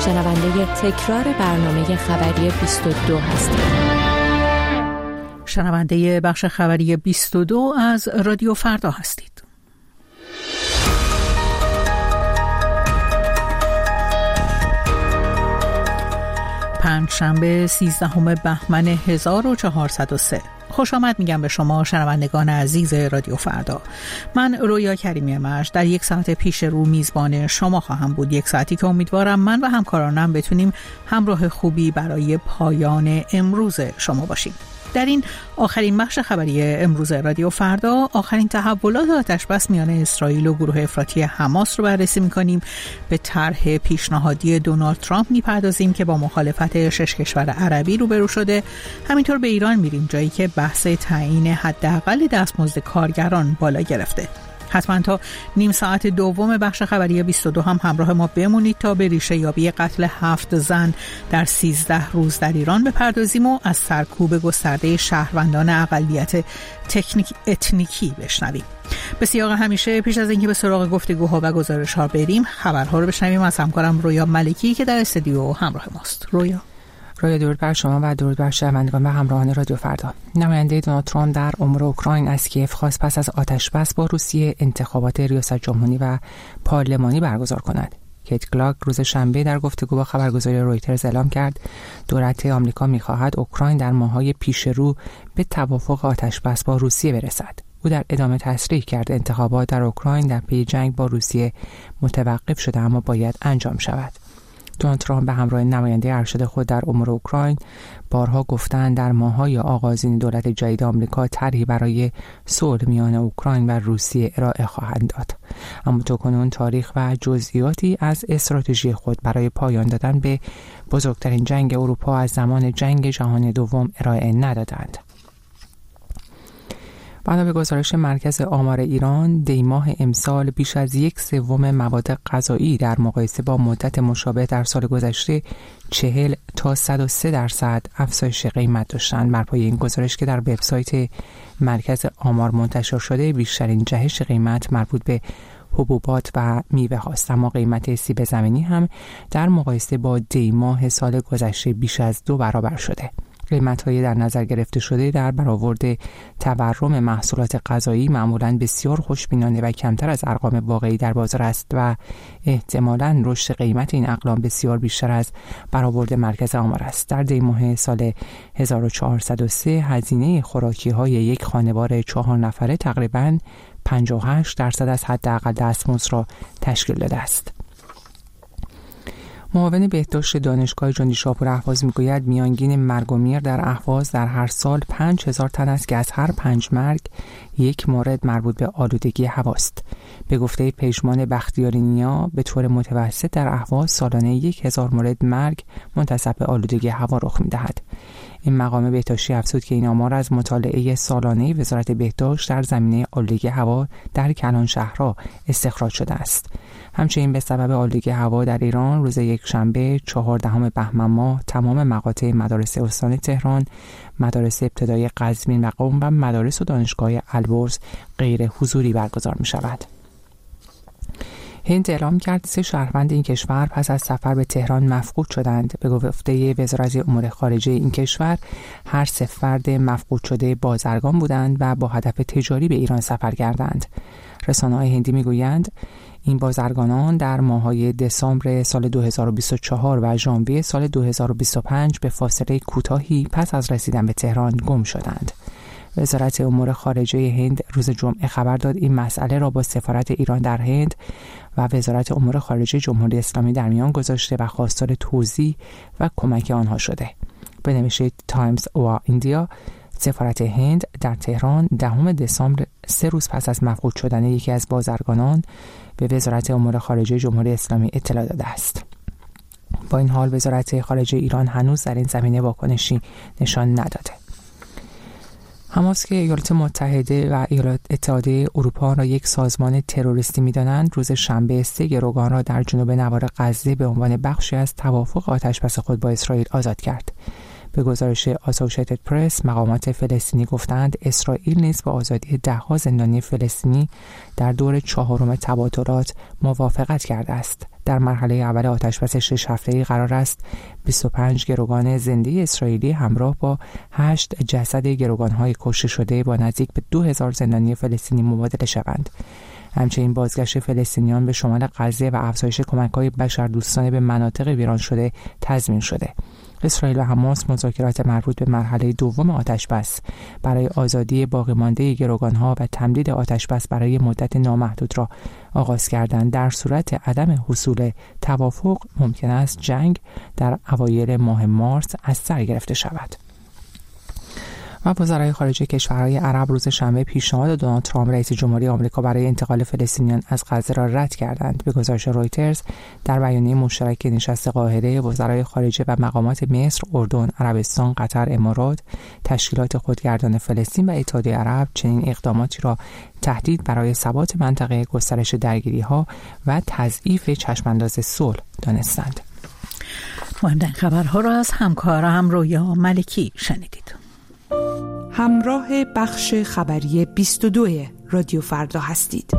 شنونده تکرار برنامه خبری 22 هستید. شنونده بخش خبری 22 از رادیو فردا هستید. پنجشنبه 13 بهمن 1403. خوش آمد میگم به شما شنوندگان عزیز رادیو فردا. من رویا کریمی مرج در یک ساعت پیش رو میزبان شما خواهم بود. یک ساعتی که امیدوارم من و همکارانم بتونیم همراه خوبی برای پایان امروز شما باشیم. در این آخرین بخش خبری امروز رادیو فردا آخرین تحولات آتشبس میان اسرائیل و گروه افراطی حماس رو بررسی می‌کنیم. به طرح پیشنهادی دونالد ترامپ می‌پردازیم که با مخالفت 6 کشور عربی روبرو شده. همینطور به ایران میریم، جایی که بحث تعیین حداقل دستمزد کارگران بالا گرفته. حتما تا نیم ساعت دوم بخش خبری 22 هم همراه ما بمونید تا به ریشه یابی قتل 7 زن در 13 روز در ایران بپردازیم و از سرکوب گسترده شهروندان اقلیت اتنیکی بشنویم. به سیاق همیشه پیش از اینکه به سراغ گفتگوها و گزارش‌ها بریم، خبرها رو بشنویم از همکارم رویا ملکی که در استودیو همراه ماست. رویا درود بر شما و درود بر شنوندگان و همراهان رادیو فردا. نماینده دونالد ترامپ در امور اوکراین از کیف خواست پس از آتشبس با روسیه انتخابات ریاست جمهوری و پارلمانی برگزار کند. کیت کلاک روز شنبه در گفتگو با خبرگزاری رویترز اعلام کرد دولت آمریکا می‌خواهد اوکراین در ماه‌های پیش رو به توافق آتشبس با روسیه برسد. او در ادامه تصریح کرد انتخابات در اوکراین در پی جنگ با روسیه متوقف شده اما باید انجام شود. دونالد ترامپ به همراه نماینده ارشد خود در امور اوکراین بارها گفتند در ماه‌های آغازین دولت جدید آمریکا طرحی برای صلح میان اوکراین و روسیه ارائه خواهند داد، اما تاکنون تاریخ و جزئیاتی از استراتژی خود برای پایان دادن به بزرگترین جنگ اروپا از زمان جنگ جهانی دوم ارائه ندادند. بنا به گزارش مرکز آمار ایران، دی ماه امسال بیش از 1/3 مواد غذایی در مقایسه با مدت مشابه در سال گذشته 40 تا 103% افزایش قیمت داشتند. بر پایه این گزارش که در وبسایت مرکز آمار منتشر شده، بیشترین جهش قیمت مربوط به حبوبات و میوه هاست، اما قیمت سیب زمینی هم در مقایسه با دی ماه سال گذشته بیش از 2 برابر شده. قیمت‌های در نظر گرفته شده در برآورد تورم محصولات غذایی معمولاً بسیار خوشبینانه و کمتر از ارقام واقعی در بازار است و احتمالاً رشد قیمت این اقلام بسیار بیشتر از برآورد مرکز آمار است. در دی ماه سال 1403 هزینه خوراکی‌های یک خانوار 4 نفره تقریباً 58% از حداقل دستمزد را تشکیل داده است. معاون بهداشت دانشگاه جان دی شاپور اهواز میگوید میانگین مرگ و میر در اهواز در هر سال 5000 تن است که از هر 5 مرگ یک مورد مربوط به آلودگی هواست. به گفته پژمان بختیاری نیا، به طور متوسط در اهواز سالانه 1000 مورد مرگ منتسب به آلودگی هوا رخ می‌دهد. این مقام بهداشتی افزود که این آمار از مطالعه سالانه وزارت بهداشت در زمینه آلودگی هوا در کلان شهرها استخراج شده است. همچنین به سبب آلودگی هوا در ایران روز یکشنبه 14 بهمن ماه تمام مقاطع مدارس استان تهران، مدارس ابتدایی قزوین و قم و مدارس و دانشگاه البرز غیر حضوری برگزار می شود. هند اعلام کرد 3 شهروند این کشور پس از سفر به تهران مفقود شدند. به گفته وزارت امور خارجه این کشور، هر 3 فرد مفقود شده بازرگان بودند و با هدف تجاری به ایران سفر کردند. رسانه‌های هندی میگویند این بازرگانان در ماه‌های دسامبر سال 2024 و ژانویه سال 2025 به فاصله کوتاهی پس از رسیدن به تهران گم شدند. وزارت امور خارجه هند روز جمعه خبر داد این مسئله را با سفارت ایران در هند و وزارت امور خارجه جمهوری اسلامی در میان گذاشته و خواستار توضیح و کمک آنها شده. به نوشته تایمز و ایندیا، سفارت هند در تهران 10 دسامبر 3 روز پس از مفقود شدن یکی از بازرگانان به وزارت امور خارجه جمهوری اسلامی اطلاع داده است. با این حال وزارت خارجه ایران هنوز در این زمینه واکنشی نشان نداده. حماس که ایالات متحده و ایالات اتحادیه اروپا را یک سازمان تروریستی می‌دانند، روز شنبه 3 گروگان را در جنوب نوار غزه به عنوان بخشی از توافق آتشبس خود با اسرائیل آزاد کرد. به گزارش آسوشیتد پرس، مقامات فلسطینی گفتند اسرائیل نیز با آزادی 10 زندانی فلسطینی در دور 4 تبادلات موافقت کرده است. در مرحله اول آتشبس 6 هفته‌ای قرار است 25 گروگان زنده اسرائیلی همراه با 8 جسد گروگان‌های کشته شده با نزدیک به 2000 زندانی فلسطینی مبادله شوند. همچنین بازگشت فلسطینیان به شمال غزه و افزایش کمک‌های بشردوستانه به مناطق ویران شده تضمین شده. اسرائیل و حماس مذاکرات مربوط به مرحله دوم آتشبس برای آزادی باقی مانده گروگان‌ها و تمدید آتشبس برای مدت نامحدود را آغاز کردند. در صورت عدم حصول توافق ممکن است جنگ در اوایل ماه مارس از سر گرفته شود. و وزرای خارجه کشورهای عرب روز شنبه پیشنهاد دونالد ترامپ رئیس جمهوری آمریکا برای انتقال فلسطینیان از غزه را رد کردند. به گزارش رویترز در بیانیه مشترک نشست قاهره، وزرای خارجه و مقامات مصر، اردن، عربستان، قطر، امارات، تشکیلات خودگردان فلسطین و اتحادیه عرب چنین اقداماتی را تهدید برای ثبات منطقه، گسترش درگیری‌ها و تضعیف چشمانداز صلح دانستند. مهمترین خبرها را از همکارم رویا ملکی شنیدید. همراه بخش خبری 22 رادیو فردا هستید.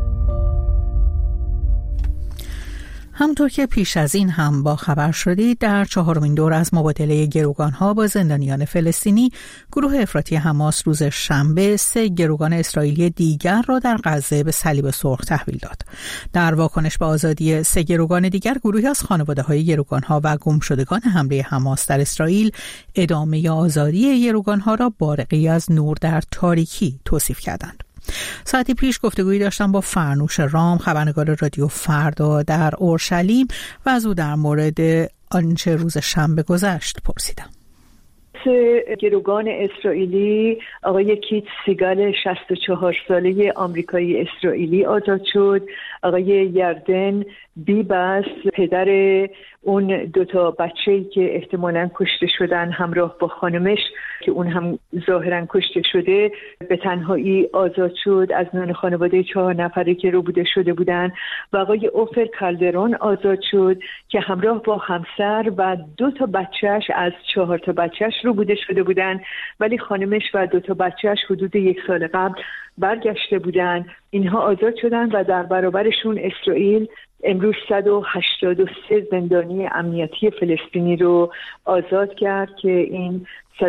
همونطور که پیش از این هم با خبر شدید، در 4مین دور از مبادله گروگان‌ها با زندانیان فلسطینی، گروه افراطی حماس روز شنبه 3 گروگان اسرائیلی دیگر را در غزه به صلیب سرخ تحویل داد. در واکنش به آزادی 3 گروگان دیگر، گروهی از خانواده‌های گروگان‌ها و گمشدگان حمله حماس در اسرائیل ادامه آزادی گروگان‌ها را بارقی از نور در تاریکی توصیف کردند. ساعتی پیش گفتگویی داشتم با فرنوش رام، خبرنگار رادیو فردا در اورشلیم، و از او در مورد آنچه روز شنبه گذشت پرسیدم. 3 گروگان اسرائیلی، آقای کیت سیگال 64 ساله آمریکایی اسرائیلی آزاد شد. آقای یردن بیبس، پدر اون 2 بچه‌ای که احتمالاً کشته شدن همراه با خانمش که اون هم ظاهراً کشته شده، به تنهایی آزاد شد از میان خانواده 4 نفره که روبوده شده بودن. و آقای اوفر کالدرون آزاد شد که همراه با همسر و 2 بچهش از 4 بچهش روبوده شده بودن، ولی خانمش و 2 بچهش حدود 1 سال قبل برگشته بودن. اینها آزاد شدن و در برابرشون اسرائیل امروز 183 زندانی امنیتی فلسطینی رو آزاد کرد که این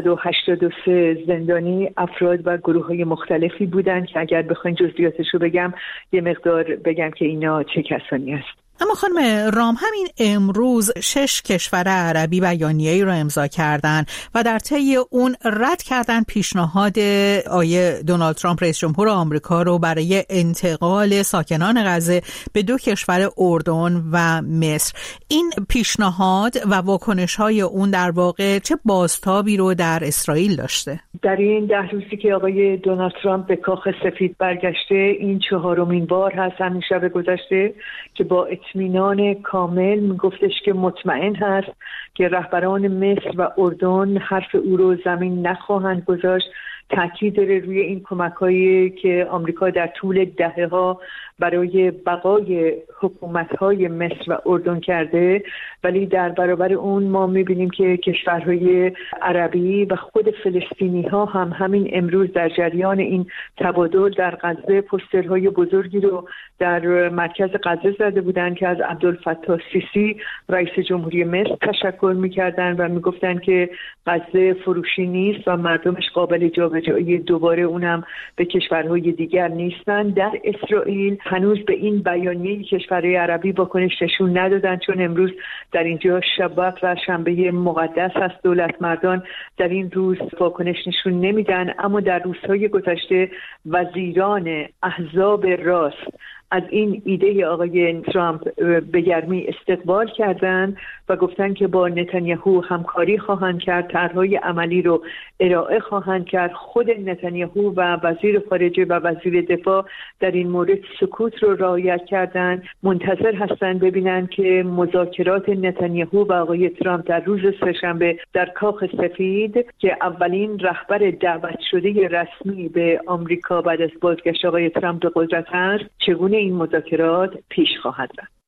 183 زندانی افراد و گروه‌های مختلفی بودند که اگر بخواین جزئیاتش رو بگم یه مقدار بگم که اینا چه کسانی است. اما خانم رام، همین امروز 6 کشور عربی بیانیه‌ای را امضا کردند و در طی اون رد کردن پیشنهاد آقای دونالد ترامپ رئیس جمهور آمریکا رو برای انتقال ساکنان غزه به 2 کشور، اردن و مصر. این پیشنهاد و واکنش‌های اون در واقع چه بازتابی رو در اسرائیل داشته؟ در این 10 روزی که آقای دونالد ترامپ به کاخ سفید برگشته، این 4مین بار هست همین شب گذشته که با اطمینان کامل میگفتش که مطمئن هست که رهبران مصر و اردن حرف او رو زمین نخواهند گذاشت. تاکید داره روی این کمک‌هایی که آمریکا در طول دهه‌ها برای بقای حکومت‌های مصر و اردن کرده، ولی در برابر اون ما می‌بینیم که کشورهای عربی و خود فلسطینی‌ها هم همین امروز در جریان این تبادل در غزه پوسترهای بزرگی رو در مرکز غزه زده بودند که از عبدالفتاح سیسی رئیس جمهوری مصر تشکر می‌کردند و می‌گفتند که غزه فروشی نیست و مردمش قابل جابجایی دوباره اونم به کشورهای دیگر نیستن. در اسرائیل هنوز به این بیانیه کشورهای عربی واکنش نشون ندادن، چون امروز در اینجا شبات و شنبه مقدس هست. دولت مردان در این روز واکنش نشون نمیدن، اما در روزهای گذشته وزیران احزاب راست از این ایده آقای ترامپ به گرمی استقبال کردند و گفتند که با نتانیاهو همکاری خواهند کرد، طرح‌های عملی رو ارائه خواهند کرد. خود نتانیاهو و وزیر خارجه و وزیر دفاع در این مورد سکوت رو رعایت کردند. منتظر هستند ببینند که مذاکرات نتانیاهو و آقای ترامپ در روز سه‌شنبه در کاخ سفید که اولین رهبر دعوت شده رسمی به آمریکا بعد از بازگشت آقای ترامپ به قدرت است، چگونه این مذاکرات پیش خواهد رفت.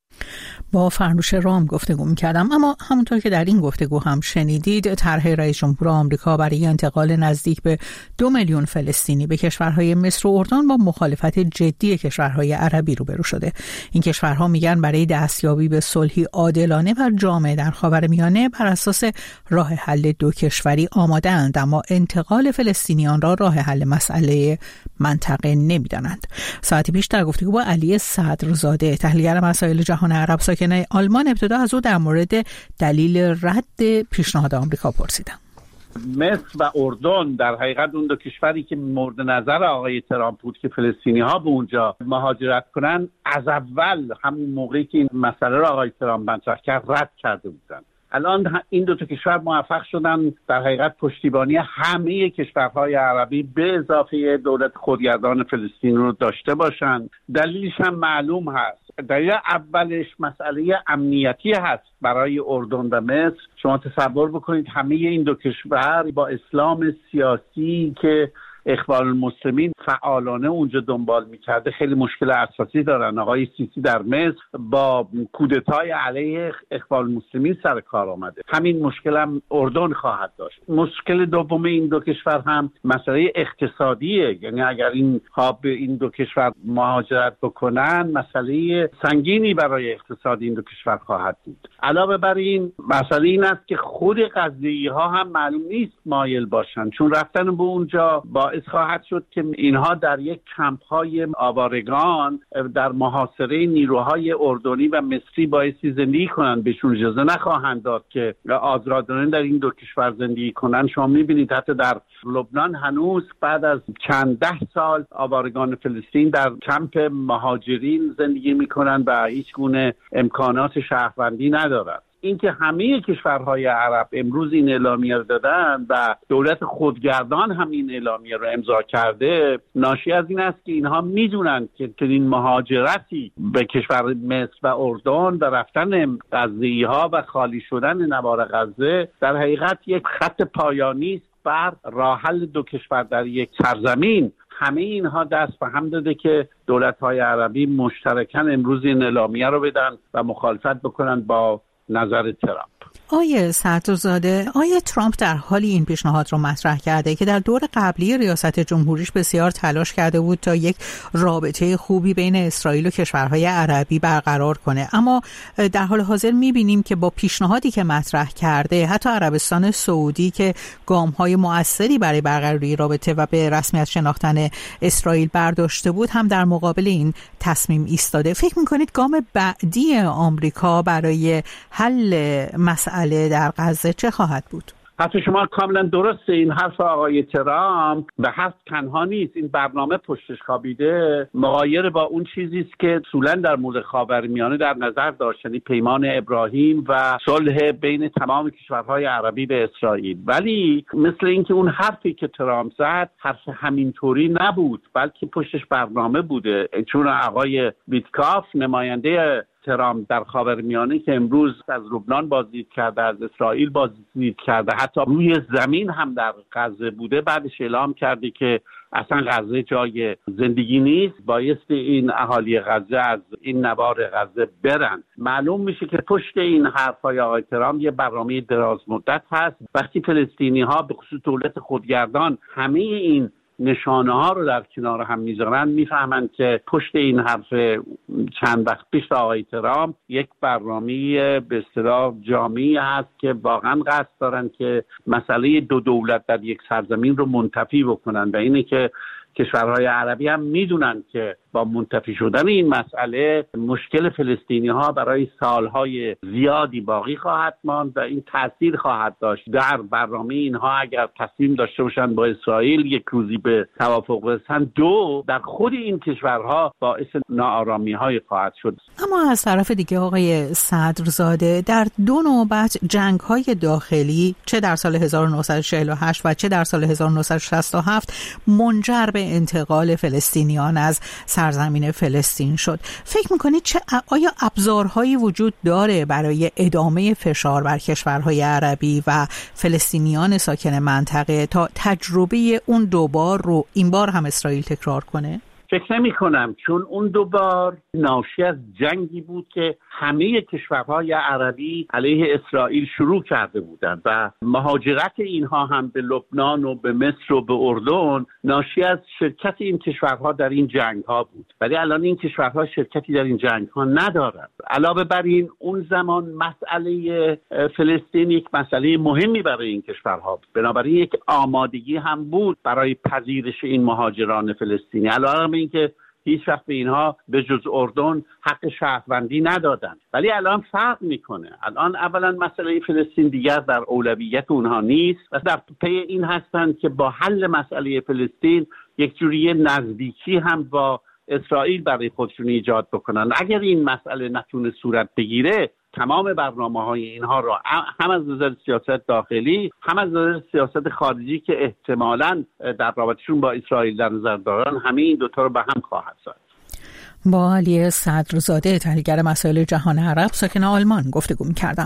با فرنوش رام گفتگو می‌کردم. اما همونطور که در این گفتگو هم شنیدید، طرح رئیس جمهور آمریکا برای انتقال نزدیک به 2 میلیون فلسطینی به کشورهای مصر و اردن با مخالفت جدی کشورهای عربی روبرو شده. این کشورها میگن برای دستیابی به صلحی عادلانه و جامع در خاورمیانه بر اساس راه حل دو کشوری آماده‌اند، اما انتقال فلسطینیان را راه حل مسئله منطقه نمی‌دانند. ساعتی پیش در گفتگو با علی صدرزاده، تحلیلگر مسائل جهان عرب ساکن آلمان، ابتدا از او در مورد دلیل رد پیشنهاد آمریکا پرسیدم. مصر و اردن در حقیقت اون دو کشوری که مورد نظر آقای ترامپ بود که فلسطینی‌ها به اونجا مهاجرت کنن، از اول همون موقعی که این مسئله را آقای ترامپ مطرح کرد رد کرده بودن. الان این دو تا کشور موفق شدن در حقیقت پشتیبانی همه کشورهای عربی به اضافه دولت خودگردان فلسطین رو داشته باشن. دلیلش هم معلوم هست. دلیل اولش مسئله امنیتی هست برای اردن و مصر. شما تصور بکنید همه این دو کشور با اسلام سیاسی که اخوان المسلمین فعالانه اونجا دنبال میکرده خیلی مشکل اساسی دارن. آقای سیسی در مصر با کودتای علیه اخوان المسلمین سر کار آمده. همین مشکل هم اردن خواهد داشت. مشکل دوم این دو کشور هم مسئله اقتصادیه، یعنی اگر اینها به این دو کشور مهاجرت بکنن مسئله سنگینی برای اقتصاد این دو کشور خواهد بود. علاوه بر این مسئله این است که خود غزه‌ای ها هم معلوم نیست مایل باشن، چون رفتن به اونجا باعث خواهد شد که اینها در یک کمپ‌های آوارگان در محاصره نیروهای اردنی و مصری بایستی زندگی کنن. بهشون اجازه نخواهند داد که آزادانه در این دو کشور زندگی کنن. شما می‌بینید حتی در لبنان هنوز بعد از چند ده سال آوارگان فلسطین در کمپ مهاجرین زندگی می‌کنن و هیچ گونه امکانات شهروندی ندارن. اینکه همه کشورهای عرب امروز این اعلامیه رو دادن و دولت خودگردان هم این اعلامیه رو امضا کرده، ناشی از این است که اینها میدونن که این مهاجرتی به کشور مصر و اردن و رفتن غزه‌ای‌ها و خالی شدن نوار غزه در حقیقت یک خط پایانی است بر راه حل دو کشور در یک سرزمین. همه اینها دست به هم داده که دولت‌های عربی مشترکاً امروز این اعلامیه رو بدن و مخالفت بکنن با نظر ترامپ. آیه صدرزاده، آیه ترامپ در حالی این پیشنهاد رو مطرح کرده که در دور قبلی ریاست جمهوریش بسیار تلاش کرده بود تا یک رابطه خوبی بین اسرائیل و کشورهای عربی برقرار کنه، اما در حال حاضر می‌بینیم که با پیشنهادی که مطرح کرده حتی عربستان سعودی که گام‌های مؤثری برای برقراری رابطه و به رسمیت شناختن اسرائیل برداشته بود هم در مقابل این تصمیم ایستاده. فکر می‌کنید گام بعدی آمریکا برای حل مسئله در غزه چه خواهد بود؟ حتی شما کاملا درسته. این حرف آقای ترامپ به حرف تنها نیست. این برنامه پشتش خوابیده مغایر با اون چیزی است که اصولا در مورد خاورمیانه در نظر داشت، یعنی پیمان ابراهیم و صلح بین تمام کشورهای عربی به اسرائیل. ولی مثل اینکه اون حرفی که ترامپ زد حرف همینطوری نبود، بلکه پشتش برنامه بوده. چون آقای ویتکاف نماینده ترامپ در خاورمیانه که امروز از لبنان بازدید کرده، از اسرائیل بازدید کرده، حتی روی زمین هم در غزه بوده، بعدش اعلام کرده که اصلا غزه جای زندگی نیست، بایستی این اهالی غزه از این نوار غزه برن. معلوم میشه که پشت این حرفای آقای ترامپ یه برنامه دراز مدت هست. وقتی فلسطینی ها به خصوص دولت خودگردان همه این نشانه ها رو در کنار هم میذارن، میفهمن که پشت این حرف چند وقت پیش آقای ترامپ یک برنامه به اصطلاح جامعی هست که واقعا قصد دارن که مسئله دو دولت در یک سرزمین رو منتفی بکنن و اینه که کشورهای عربی هم میدونن که با منتفی شدن این مسئله مشکل فلسطینی ها برای سالهای زیادی باقی خواهد ماند و این تاثیر خواهد داشت در برنامه اینها اگر تصمیم داشته باشن با اسرائیل یک روزی به توافق برسن. دو، در خود این کشورها باعث ناآرامی های خواهد شد. اما از طرف دیگه آقای صدرزاده، در دو نوبت جنگ های داخلی چه در سال 1948 و چه در سال 1967 منجر به انتقال فلسطینیان از سرزمین فلسطین شد. فکر میکنید آیا ابزارهایی وجود داره برای ادامه فشار بر کشورهای عربی و فلسطینیان ساکن منطقه تا تجربه اون دوبار رو این بار هم اسرائیل تکرار کنه؟ فکر نمی کنم، چون اون دو بار ناشی از جنگی بود که همه کشورهای عربی علیه اسرائیل شروع کرده بودند و مهاجرت اینها هم به لبنان و به مصر و به اردن ناشی از شرکت این کشورها در این جنگ ها بود. ولی الان این کشورها شرکتی در این جنگ ها ندارند. علاوه بر این اون زمان مسئله فلسطین یک مسئله مهمی برای این کشورها بود، بنابراین یک آمادگی هم بود برای پذیرش این مهاجران فلسطینی، علاوه اینکه هیچ وقت به اینها به جز اردن حق شهروندی ندادن. ولی الان فرق میکنه. الان اولا مسئله فلسطین دیگر در اولویت اونها نیست و در پی این هستند که با حل مسئله فلسطین یک جوری نزدیکی هم با اسرائیل برای خودشون ایجاد بکنن. اگر این مسئله نتونه صورت بگیره، تمام برنامه‌های اینها را هم از نظر سیاست داخلی هم از نظر سیاست خارجی که احتمالاً در رابطه‌شون با اسرائیل در نظر دارن، همه این دوتا رو به هم خواهد زد. با علی صدرزاده، تحلیلگر مسائل جهان عرب ساکن آلمان گفتگو می‌کردم.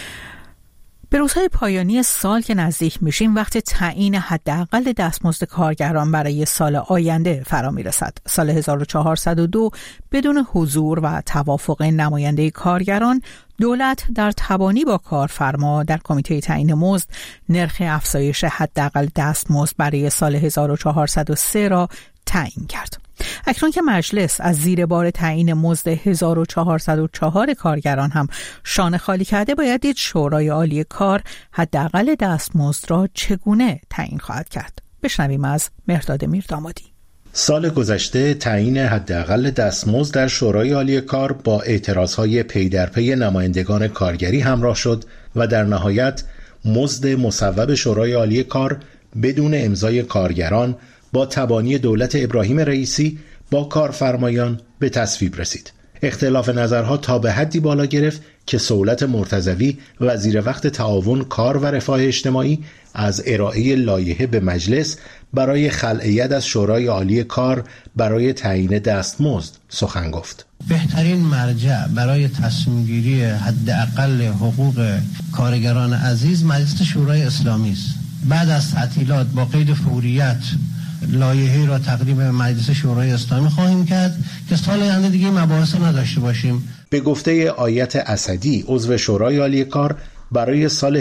به روزهای پایانی سال که نزدیک میشیم، وقت تعیین حداقل دستمزد کارگران برای سال آینده فرا میرسد. سال 1402 بدون حضور و توافق نماینده کارگران، دولت در تبانی با کارفرما در کمیته تعیین مزد نرخ افزایش حداقل دستمزد برای سال 1403 را تعیین کرد. اکنون که مجلس از زیر بار تعیین مزد 1404 کارگران هم شانه خالی کرده، باید دید شورای عالی کار حداقل دستمزد را چگونه تعیین خواهد کرد. بشنویم از مهرداد میردامادی. سال گذشته تعیین حداقل دستمزد در شورای عالی کار با اعتراضهای پی در پی نمایندگان کارگری همراه شد و در نهایت مزد مصوب شورای عالی کار بدون امضای کارگران با تبانی دولت ابراهیم رئیسی با کارفرمایان به تصویب رسید. اختلاف نظرها تا به حدی بالا گرفت که صولت مرتضوی وزیر وقت تعاون کار و رفاه اجتماعی از ارائه لایحه به مجلس برای خلع ید از شورای عالی کار برای تعیین دستمزد سخن گفت. بهترین مرجع برای تصمیم گیری حداقل حقوق کارگران عزیز مجلس شورای اسلامی است. بعد از تعطیلات با قید فوریت لایحه را تقدیم مجلس شورای اسلامی خواهیم کرد که سال آینده دیگه مباحث نداشته باشیم. به گفته آیت اسدی، عضو شورای عالی کار، برای سال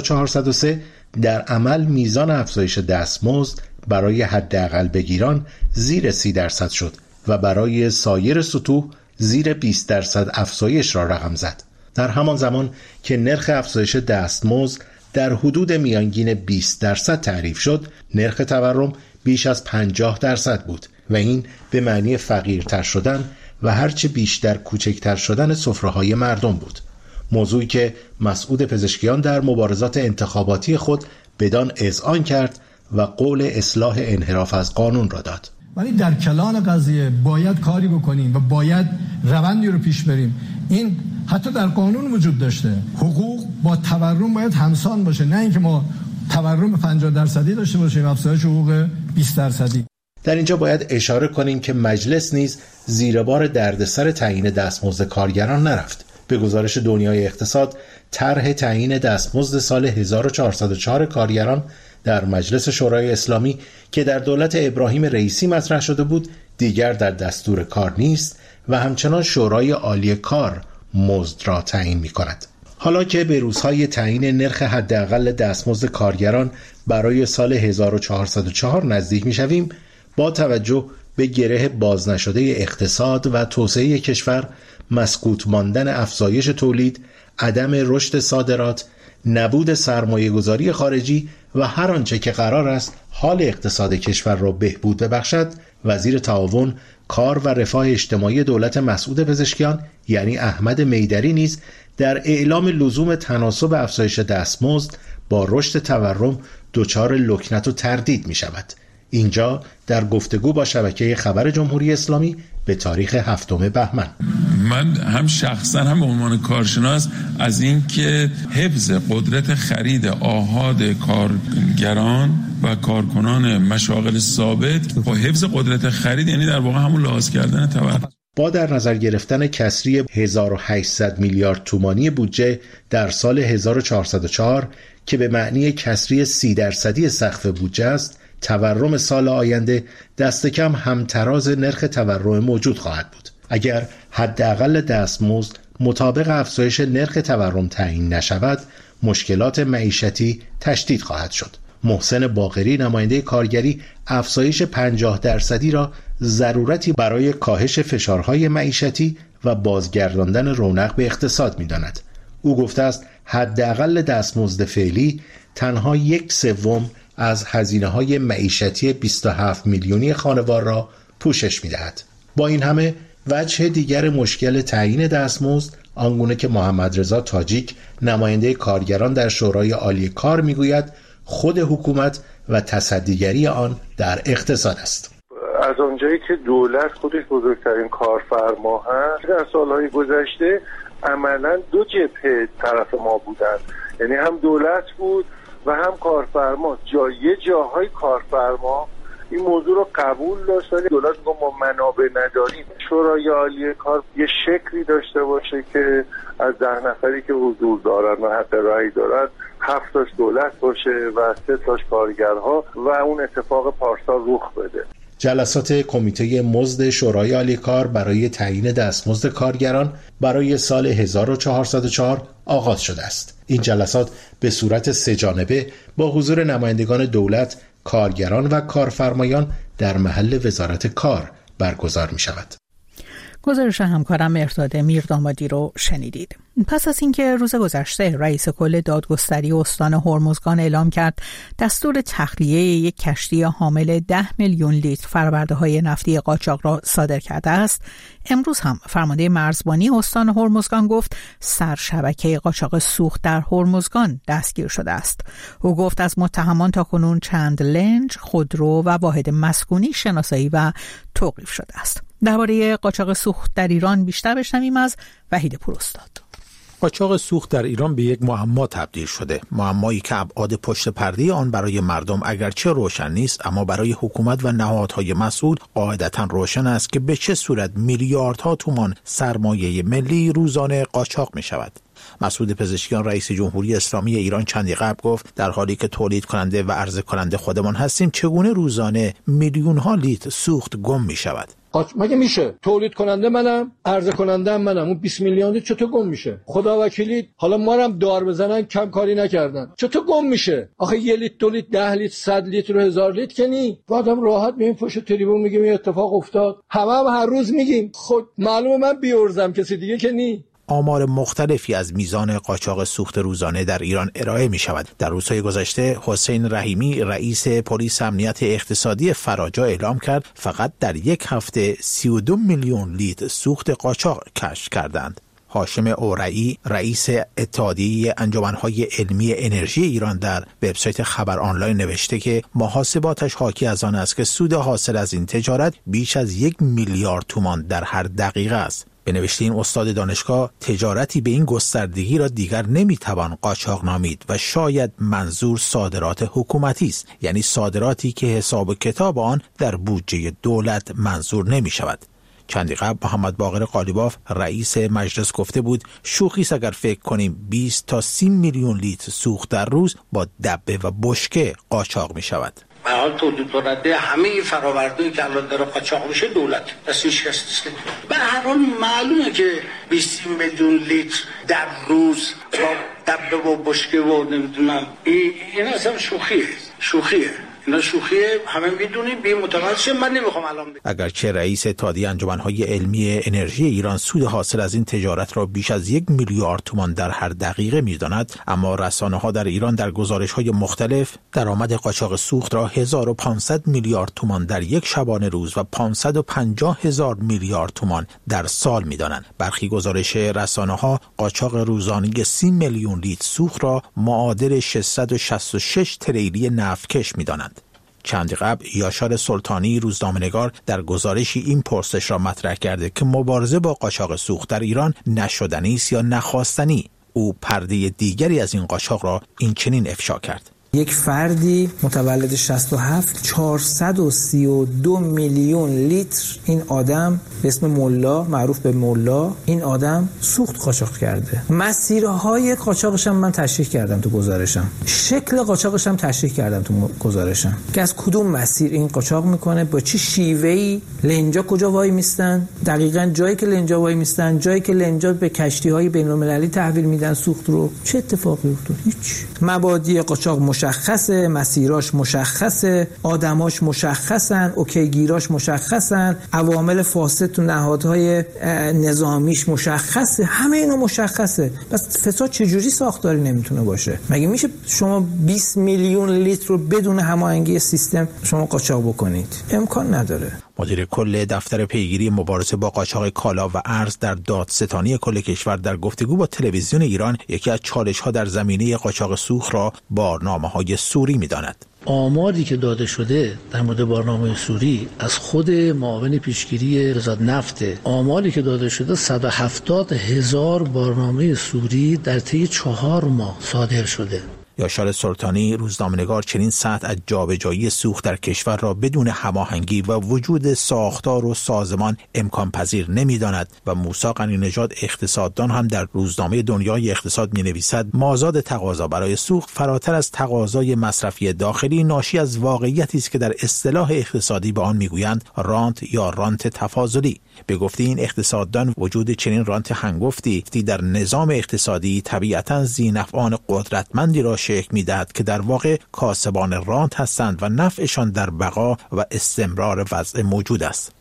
1403 در عمل میزان افزایش دستمزد برای حداقل بگیران زیر 30% شد و برای سایر سطوح زیر 20% افزایش را رقم زد. در همان زمان که نرخ افزایش دستمزد در حدود میانگین 20% تعریف شد، نرخ تورم بیش از 50% بود و این به معنی فقیرتر شدن و هرچه بیشتر کوچکتر شدن سفره‌های مردم بود. موضوعی که مسعود پزشکیان در مبارزات انتخاباتی خود بدان اذعان کرد و قول اصلاح انحراف از قانون را داد. ولی در کلان قضیه باید کاری بکنیم و باید روندی رو پیش بریم. این حتی در قانون وجود داشته. حقوق با تورم باید همسان باشه، نه اینکه ما تورم 50% داشته باشیم، افزایش حقوق 20%. در اینجا باید اشاره کنیم که مجلس نیز زیر بار دردسر تعیین دستمزد کارگران نرفت. به گزارش دنیای اقتصاد، طرح تعیین دستمزد سال 1404 کارگران در مجلس شورای اسلامی که در دولت ابراهیم رئیسی مطرح شده بود، دیگر در دستور کار نیست و همچنان شورای عالی کار مزد را تعیین می‌کند. حالا که به روزهای تعیین نرخ حداقل دستمزد کارگران برای سال 1404 نزدیک می‌شویم، با توجه به گره باز نشده اقتصاد و توسعه کشور، مسکوت ماندن افزایش تولید، عدم رشد صادرات، نبود سرمایه‌گذاری خارجی و هر آنچه که قرار است حال اقتصاد کشور را بهبود ببخشد، وزیر تعاون کار و رفاه اجتماعی دولت مسعود پزشکیان یعنی احمد میدری نیز در اعلام لزوم تناسب افزایش دستمزد با رشد تورم دچار لکنت و تردید می شود. اینجا در گفتگو با شبکه خبر جمهوری اسلامی به تاریخ 7 بهمن، من هم شخصا هم به عنوان کارشناس از این که حفظ قدرت خرید آحاد کارگران و کارکنان مشاغل ثابت با حفظ قدرت خرید، یعنی در واقع همون لحاظ کردن تورم، با در نظر گرفتن کسری 1800 میلیارد تومانی بودجه در سال 1404 که به معنی کسری 30% سقف بودجه است، تورم سال آینده دست کم همتراز نرخ تورم موجود خواهد بود. اگر حداقل دستمزد مطابق افزایش نرخ تورم تعیین نشود، مشکلات معیشتی تشدید خواهد شد. محسن باقری، نماینده کارگری، افزایش 50% را ضرورتی برای کاهش فشارهای معیشتی و بازگرداندن رونق به اقتصاد می‌داند. او گفته است حداقل دستمزد فعلی تنها 1/3 از هزینه‌های معیشتی 27 میلیونی خانوار را پوشش می‌دهد. با این همه وجه دیگر مشکل تعیین دستمزد، آنگونه که محمد رضا تاجیک، نماینده کارگران در شورای عالی کار میگوید، خود حکومت و تصدیگری آن در اقتصاد است. از آنجایی که دولت خودش بزرگترین کارفرما هست، در سالهای گذشته عملا دو جبهه طرف ما بودن، یعنی هم دولت بود و هم کارفرما. یه جاهای کارفرما این موضوع رو قبول داشت، ولی دولت میگه ما منابع نداریم. شورای عالی کار یه شکلی داشته باشه که از 10 نفری که حضور دارن و حق رأی دارن 7 تاش دولت باشه و 3 تاش کارگرها و اون اتفاق پارسال رخ بده. جلسات کمیته مزد شورای عالی کار برای تعیین دستمزد کارگران برای سال 1404 آغاز شده است. این جلسات به صورت 3 جانبه با حضور نمایندگان دولت، کارگران و کارفرمایان در محل وزارت کار برگزار می شود. گزارش همکارم مهرداد میردامادی رو شنیدید. پس از اینکه روز گذشته رئیس کل دادگستری استان هرمزگان اعلام کرد دستور تخلیه یک کشتی حامل 10 میلیون لیتر فرآورده‌های نفتی قاچاق را صادر کرده است، امروز هم فرمانده مرزبانی استان هرمزگان گفت سرشبکه قاچاق سوخت در هرمزگان دستگیر شده است. او گفت از متهمان تاکنون چند لنج، خودرو و واحد مسکونی شناسایی و توقیف شده است. درباره قاچاق سوخت در ایران بیشتر بشنویم از وحید پوراستاد. قاچاق سوخت در ایران به یک معما تبدیل شده، معمایی که ابعاد پشت پرده آن برای مردم اگرچه روشن نیست، اما برای حکومت و نهادهای مسئول قاعدتاً روشن است که به چه صورت میلیاردها تومان سرمایه ملی روزانه قاچاق می شود. مسعود پزشکیان رئیس جمهوری اسلامی ایران چندی قبل گفت در حالی که تولید کننده و عرضه کننده خودمان هستیم، چگونه روزانه میلیون ها لیتر سوخت گم می شود؟ مگه میشه؟ تولید کننده منم، عرضه کننده منم، اون 20 میلیون لیتر چطور گم میشه؟ خدا وکیلی حالا ما هم دار بزنن کم کاری نکردن، چطور گم میشه؟ آخه 1 لیتر، 2 لیتر، 10 لیتر، 100 لیتر و 1000 لیتر که نی. بعدم راحت مییم پشت تریبون میگیم این اتفاق افتاد، همه هر روز میگیم. خود معلومه من بیورزم، کسی دیگه که نی. آمار مختلفی از میزان قاچاق سوخت روزانه در ایران ارائه می شود. در روزهای گذشته حسین رحیمی رئیس پلیس امنیت اقتصادی فراجا اعلام کرد فقط در یک هفته 32 میلیون لیتر سوخت قاچاق کشف کردند. هاشم اورعی رئیس اتحادیه انجمنهای علمی انرژی ایران در وبسایت خبر آنلاین نوشته که محاسباتش حاکی از آن است که سود حاصل از این تجارت بیش از 1 میلیارد تومان در هر دقیقه است. به نوشته این استاد دانشگاه، تجارتی به این گستردگی را دیگر نمیتوان قاچاق نامید و شاید منظور صادرات حکومتی است، یعنی صادراتی که حساب کتاب آن در بودجه دولت منظور نمی شود. چندی قبل محمد باقر قالیباف رئیس مجلس گفته بود شوخی است اگر فکر کنیم 20 تا 30 میلیون لیتر سوخت در روز با دبه و بشکه قاچاق می شود. به حال تولید کننده همه فرآوردهایی که الان داره قاچاق میشه دولت، دست هیچ کس نیست. به هر حال معلومه که 20 میلیون لیتر در روز با دبه و بشکه و نمیدونم این اصلا شوخیه. اینا شوخیه، همه میدونیم، بی متوجه من نمیخوام الان اگرچه رئیس اتحادیه انجمنهای علمی انرژی ایران سود حاصل از این تجارت را بیش از 1 میلیارد تومان در هر دقیقه میداند، اما رسانه‌ها در ایران در گزارش‌های مختلف درآمد قاچاق سوخت را 1500 میلیارد تومان در یک شبانه روز و 550,000 میلیارد تومان در سال میدانند. برخی گزارش رسانه‌ها قاچاق روزانه 30 میلیون لیتر سوخت را معادل 666 تریلیون نفتکش میدانند. چندی قبل یاشار سلطانی روزنامه‌نگار در گزارشی این پرسش را مطرح کرده که مبارزه با قاچاق سوخت در ایران نشدنی است یا نخواستنی. او پرده دیگری از این قاچاق را این چنین افشا کرد. یک فردی متولد 67 432 میلیون لیتر این آدم به اسم ملا، معروف به ملا، این آدم سوخت قاچاق کرده. مسیرهای قاچاقش هم من تشریح کردم تو گزارشم، شکل قاچاقش هم تشریح کردم تو گزارشم که از کدوم مسیر این قاچاق میکنه، با چه شیوهی، لنجا کجا وای میستن، دقیقاً جایی که لنجا وای میستن، جایی که لنجا به کشتی‌های بین‌المللی تحویل میدن سوخت رو، چه اتفاقی افتاد؟ هیچ. مبادی قاچاق مشخصه، مسیراش مشخصه، آدماش مشخصن، اوکی گیراش مشخصن، عوامل فاسد تو نهادهای نظامیش مشخصه، همه اینو مشخصه. بس فساد چجوری ساختاری نمیتونه باشه؟ مگه میشه شما 20 میلیون لیتر رو بدون هماهنگی سیستم شما قاچاق بکنید؟ امکان نداره. مدیر کل دفتر پیگیری مبارزه با قاچاق کالا و ارز در دادستانی کل کشور در گفتگو با تلویزیون ایران یکی از چالش‌ها در زمینه قاچاق سوخت را بارنامه‌های سوری می‌داند. آماری که داده شده در مورد بارنامه سوری از خود معاون پیشگیری وزارت نفت، آماری که داده شده 170,000 بارنامه سوری در طی 4 ماه صادر شده. یاشار سلطانی روزنامه‌نگار چنین سطح از جابجایی سوخت در کشور را بدون هماهنگی و وجود ساختار و سازمان امکان پذیر نمی‌داند و موسی غنی‌نژاد اقتصاددان هم در روزنامه دنیای اقتصاد می‌نویسد مازاد تقاضا برای سوخت فراتر از تقاضای مصرفی داخلی ناشی از واقعیتی است که در اصطلاح اقتصادی به آن می‌گویند رانت یا رانت تفاضلی. به گفته این اقتصاددان وجود چنین رانت هنگفتی در نظام اقتصادی طبیعتاً ذی‌نفعان قدرتمندی را شکل می‌دهد که در واقع کاسبان رانت هستند و نفعشان در بقا و استمرار وضع موجود است.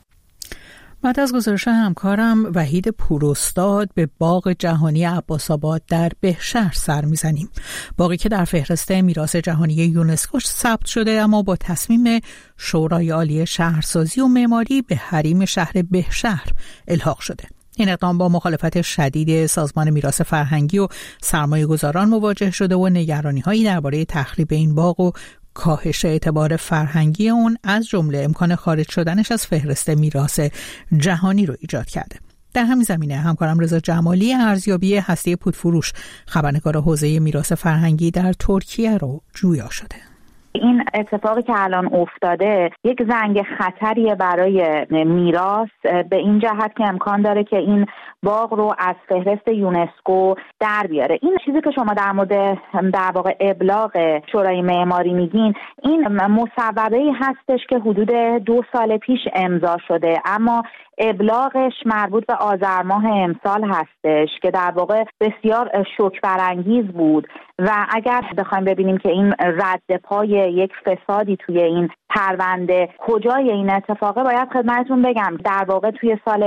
بعد از گزارش همکارم وحید پوراستاد به باغ جهانی عباس‌آباد در بهشهر سر می‌زنیم. باغی که در فهرست میراث جهانی یونسکو ثبت شده اما با تصمیم شورای عالی شهرسازی و معماری به حریم شهر بهشهر الحاق شده. این اقدام با مخالفت شدید سازمان میراث فرهنگی و سرمایه‌گذاران مواجه شده و نگرانی‌هایی درباره تخریب این باغ و کاهش اعتبار فرهنگی اون از جمله امکان خارج شدنش از فهرست میراث جهانی رو ایجاد کرده. در همین زمینه همکارم رضا جمالی ارزیابی هسته پودفروش خبرنگار حوزه میراث فرهنگی در ترکیه رو جویا شده. این اتفاقی که الان افتاده یک زنگ خطریه برای میراث به این جهت که امکان داره که این باغ رو از فهرست یونسکو در بیاره. این چیزی که شما در مورد در واقع ابلاغ شورای معماری میگین این مصوبه‌ای هستش که حدود 2 سال پیش امضا شده، اما ابلاغش مربوط به آذر ماه امسال هستش که در واقع بسیار شوک برانگیز بود و اگر بخوایم ببینیم که این رد پای یک فسادی توی این پرونده کجای این اتفاقه، باید خدمتتون بگم در واقع توی سال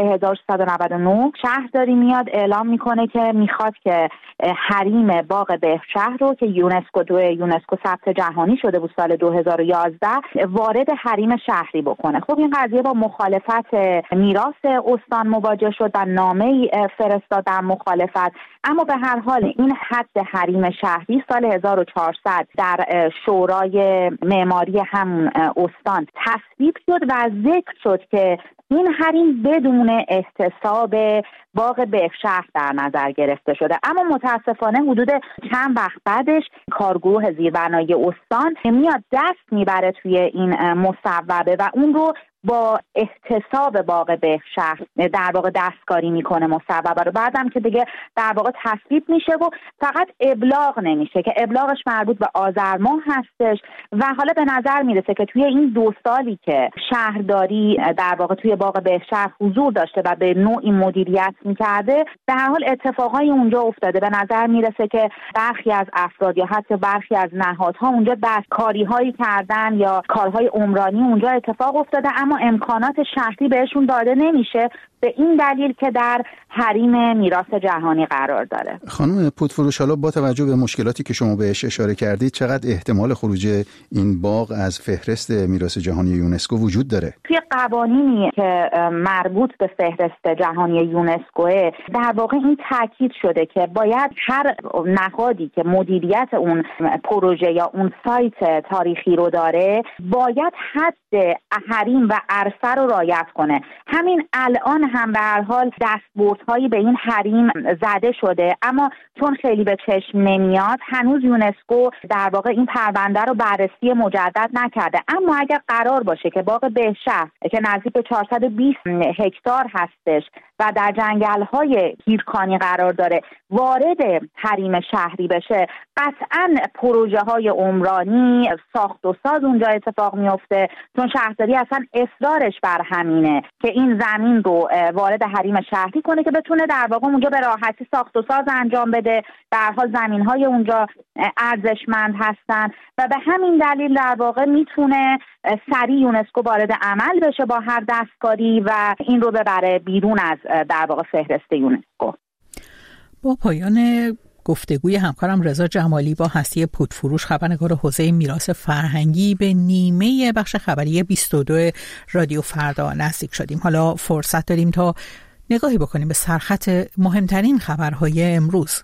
1399 شهرداری میاد اعلام میکنه که میخواد که حریم باغ بهشهر رو که یونسکو ثبت جهانی شده بود سال 2011 وارد حریم شهری بکنه. خب این قضیه با مخالفت میراث استان مواجه شد و نامه‌ای فرستاد در مخالفت، اما به هر حال این حد حریم شهری سال 1400 در شورای معماری همون استان تصویب شد و ذکر شد که این حریم بدون احتساب باغ بهشهر در نظر گرفته شده. اما متاسفانه حدود چند وقت بعدش کارگروه زیربنایی استان میاد دست میبره توی این مصوبه و اون رو با احتساب باغ بهشهر در واقع دستکاری میکنه مصوبه رو، بعدم که دیگه در واقع تصویب میشه و فقط ابلاغ نمیشه که ابلاغش مربوط به آذر ماه هستش و حالا به نظر میرسه که توی این 2 سالی که شهرداری در واقع توی باغ بهشهر حضور داشته و به نوعی مدیریت میکرده به هر حال اتفاقای اونجا افتاده. به نظر میرسه که برخی از افراد یا حتی برخی از نهادها اونجا دستکاری هایی کردن یا کارهای عمرانی اونجا اتفاق افتاده، اما امکانات شهری بهشون داده نمیشه به این دلیل که در حریم میراث جهانی قرار داره. خانم پودفروش، حالا با توجه به مشکلاتی که شما بهش اشاره کردید چقدر احتمال خروج این باغ از فهرست میراث جهانی یونسکو وجود داره؟ توی قوانینی که مربوط به فهرست جهانی یونسکو در واقع این تاکید شده که باید هر نهادی که مدیریت اون پروژه یا اون سایت تاریخی رو داره باید حد حریم و عرصه رو رعایت کنه. همین الان هم به هر حال دستبردهایی به این حریم زده شده، اما چون خیلی به چشم نمیاد هنوز یونسکو در واقع این پرونده رو بررسی مجدد نکرده. اما اگر قرار باشه که باغ بهشهر که نزدیک به 420 هکتار هستش و در جنگل‌های هیرکانی قرار داره وارد حریم شهری بشه، قطعاً پروژه‌های عمرانی، ساخت و ساز اونجا اتفاق میفته، چون شهرداری اصلا اصرارش بر همینه که این زمین رو وارد حریم شهری کنه که بتونه در واقع اونجا به راحتی ساخت و ساز انجام بده. به هر حال زمین‌های اونجا ارزشمند هستن و به همین دلیل در واقع میتونه سریع یونسکو وارد عمل بشه با هر دستکاری و این رو ببره بیرون از در واقع فهرست یونسکو. با پایان گفتگوی همکارم رضا جمالی با هستی پودفروش، خبرنگار حوزه میراث فرهنگی، به نیمه بخش خبری 22 رادیو فردا نزدیک شدیم. حالا فرصت داریم تا نگاهی بکنیم به سرخط مهمترین خبرهای امروز.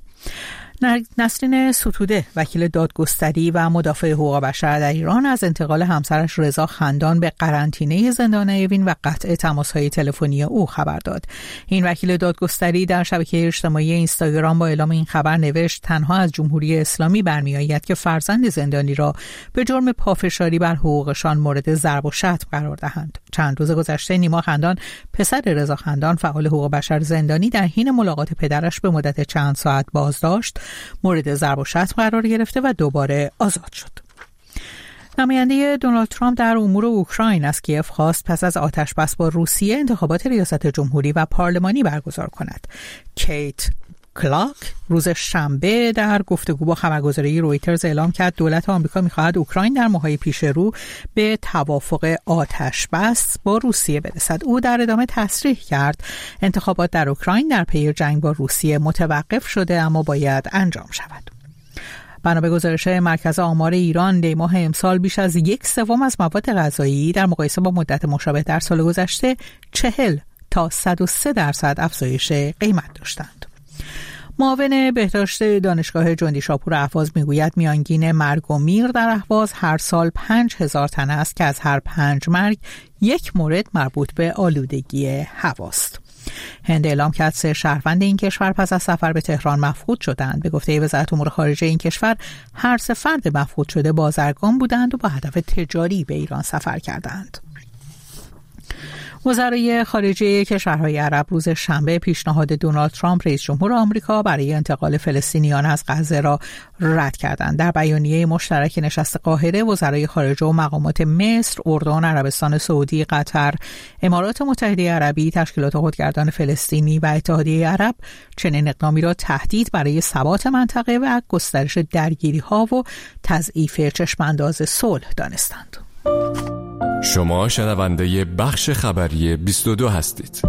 نسرین ستوده، وکیل دادگستری و مدافع حقوق بشر در ایران، از انتقال همسرش رضا خندان به قرنطینه زندان اوین و قطع تماس‌های تلفنی او خبر داد. این وکیل دادگستری در شبکه اجتماعی اینستاگرام با اعلام این خبر نوشت: تنها از جمهوری اسلامی برمی‌آید که فرزند زندانی را به جرم پافشاری بر حقوقشان مورد ضرب و شتم قرار دهند. چند روز گذشته نیما خندان، پسر رضا خندان، فعال حقوق بشر زندانی، در حین ملاقات پدرش به مدت چند ساعت بازداشت مورد ضرب و شتم قرار گرفته و دوباره آزاد شد. نماینده دونالد ترامپ در امور اوکراین از کیف خواست پس از آتشبس با روسیه انتخابات ریاست جمهوری و پارلمانی برگزار کند. کیت کلاک روز شنبه در گفتگو با خبرگزاری رویترز اعلام کرد دولت آمریکا می‌خواهد اوکراین در ماه‌های پیش رو به توافق آتشبس با روسیه برسد. او در ادامه تصریح کرد انتخابات در اوکراین در پی جنگ با روسیه متوقف شده اما باید انجام شود. بنا به گزارش مرکز آمار ایران، دی ماه امسال بیش از 1/3 از مواد غذایی در مقایسه با مدت مشابه در سال گذشته 40 تا 103% افزایش قیمت داشتند. معاون بهداشت دانشگاه جندی شاپور اهواز میگوید میانگین مرگ و میر در اهواز هر سال 5000 تن است که از هر 5 مرگ 1 مورد مربوط به آلودگی هواست. هند اعلام کرد 3 شهروند این کشور پس از سفر به تهران مفقود شدند. به گفته وزارت امور خارجه این کشور هر 3 فرد مفقود شده بازرگان بودند و با هدف تجاری به ایران سفر کردند. وزرای خارجه کشورهای عرب روز شنبه پیشنهاد دونالد ترامپ رئیس جمهور آمریکا برای انتقال فلسطینیان از غزه را رد کردند. در بیانیه مشترک نشست قاهره، وزرای خارجه و مقامات مصر، اردن، عربستان سعودی، قطر، امارات متحده عربی، تشکیلات خودگردان فلسطینی و اتحادیه عرب چنین اقدامی را تهدید برای ثبات منطقه و گسترش درگیری‌ها و تضعیف چشمانداز صلح دانستند. شما شنونده بخش خبری 22 هستید.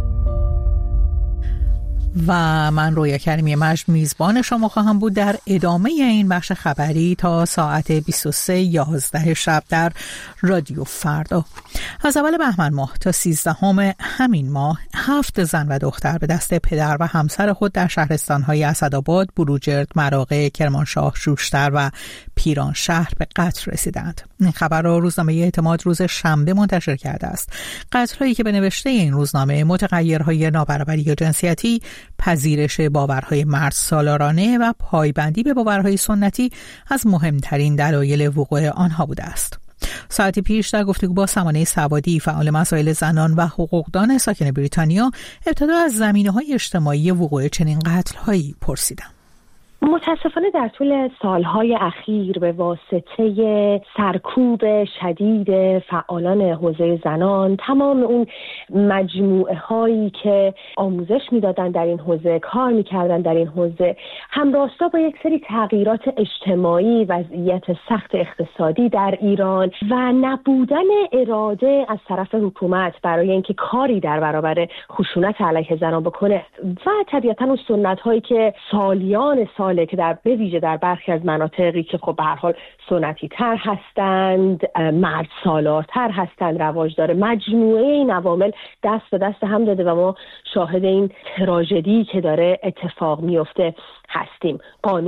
و من رویا کریمی مجد میزبان شما خواهم بود در ادامه این بخش خبری تا ساعت 23:11 شب در رادیو فردا. از اول بهمن ماه تا 13 همین ماه 7 زن و دختر به دست پدر و همسر خود در شهرستان‌های اسدآباد، بروجرد، مراغه، کرمانشاه، شوشتر و پیرانشهر به قتل رسیدند. این خبر را روزنامه اعتماد روز شنبه منتشر کرده است. قتل‌هایی که به نوشته این روزنامه متغیرهای نابرابری جنسیتی، پذیرش باورهای مرد سالارانه و پایبندی به باورهای سنتی از مهمترین دلایل وقوع آنها بوده است. ساعتی پیش در گفتگو با سمانه سوادی، فعال مسائل زنان و حقوقدان ساکن بریتانیا، ابتدا از زمینه‌های اجتماعی وقوع چنین قتل‌هایی پرسیدم. متاسفانه در طول سالهای اخیر به واسطه سرکوب شدید فعالان حوزه زنان، تمام اون مجموعه هایی که آموزش میدادن در این حوزه، کار میکردن در این حوزه، همراستا با یک سری تغییرات اجتماعی، وضعیت سخت اقتصادی در ایران و نبودن اراده از طرف حکومت برای اینکه کاری در برابر خشونت علیه زنان بکنه و طبیعتاً اون سنت هایی که سالیان ساله که به ویژه در برخی از مناطقی که خب به هر حال سنتی تر هستند، مرد سالارتر هستند، رواج داره، مجموعه این عوامل دست به دست هم داده و ما شاهد این تراژدی که داره اتفاق میفته هستیم. قانون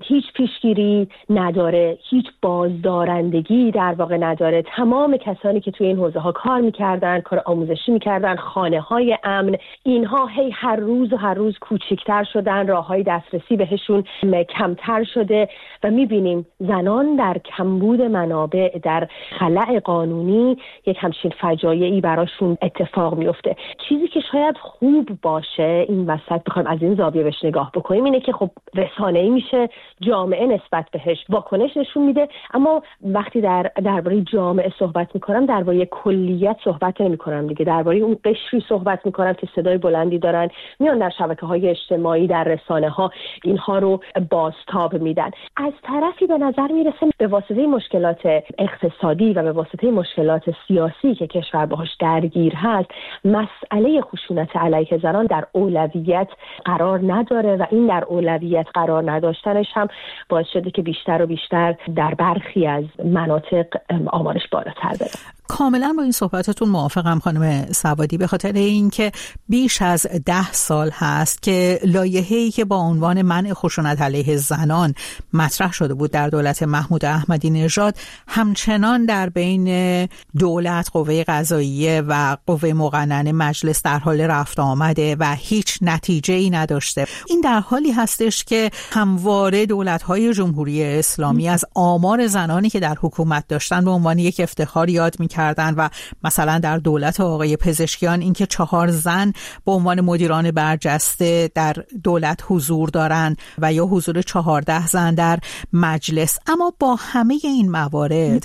هیچ پیشگیری نداره، هیچ بازدارندگی در واقع نداره. تمام کسانی که توی این حوزه ها کار میکردن، کار آموزشی میکردن، خانه های امن، اینها هر روز کوچکتر شدن، راه های دسترسی بهشون کمتر شده و میبینیم زنان در کمبود منابع، در خلأ قانونی یک همچین فجایعی براشون اتفاق میفته. چیزی که شاید خوب باشه این وسط بخوایم از این زاویه بهش نگاه بکنیم اینه که خب رسانه‌ای میشه، جامعه نسبت بهش واکنش نشون میده، اما وقتی درباره جامعه صحبت میکنم درباره کلیت صحبت نمیکنم دیگه، درباره اون قشری صحبت میکنم که صدای بلندی دارن، میان در شبکه‌های اجتماعی، در رسانه‌ها اینها رو بازتاب میدن. از طرفی به نظر میرسه به واسطه مشکلات اقتصادی و به واسطه مشکلات سیاسی که کشور باهاش درگیر هست، مسئله خشونت علیه زنان در اولویت قرار نداره و این در اولویت قرار نداشتنش هم باعث شده که بیشتر و بیشتر در برخی از مناطق آمارش بالاتر بره. کاملا با این صحبتتون موافقم خانم سوادی، به خاطر اینکه بیش از 10 سال هست که لایحه‌ای که با عنوان منع خشونت علیه زنان مطرح شده بود در دولت محمود احمدی نژاد همچنان در بین دولت، قوه قضاییه و قوه مقننه مجلس در حال رفت آمده و هیچ نتیجه‌ای نداشته. این در حالی هستش که همواره دولت‌های جمهوری اسلامی از آمار زنانی که در حکومت داشتن به عنوان یک افتخار یاد می‌کردن و مثلا در دولت آقای پزشکیان اینکه 4 زن به عنوان مدیران برجسته در دولت حضور دارن و یا حضور 14 زن در مجلس. اما با همه این موارد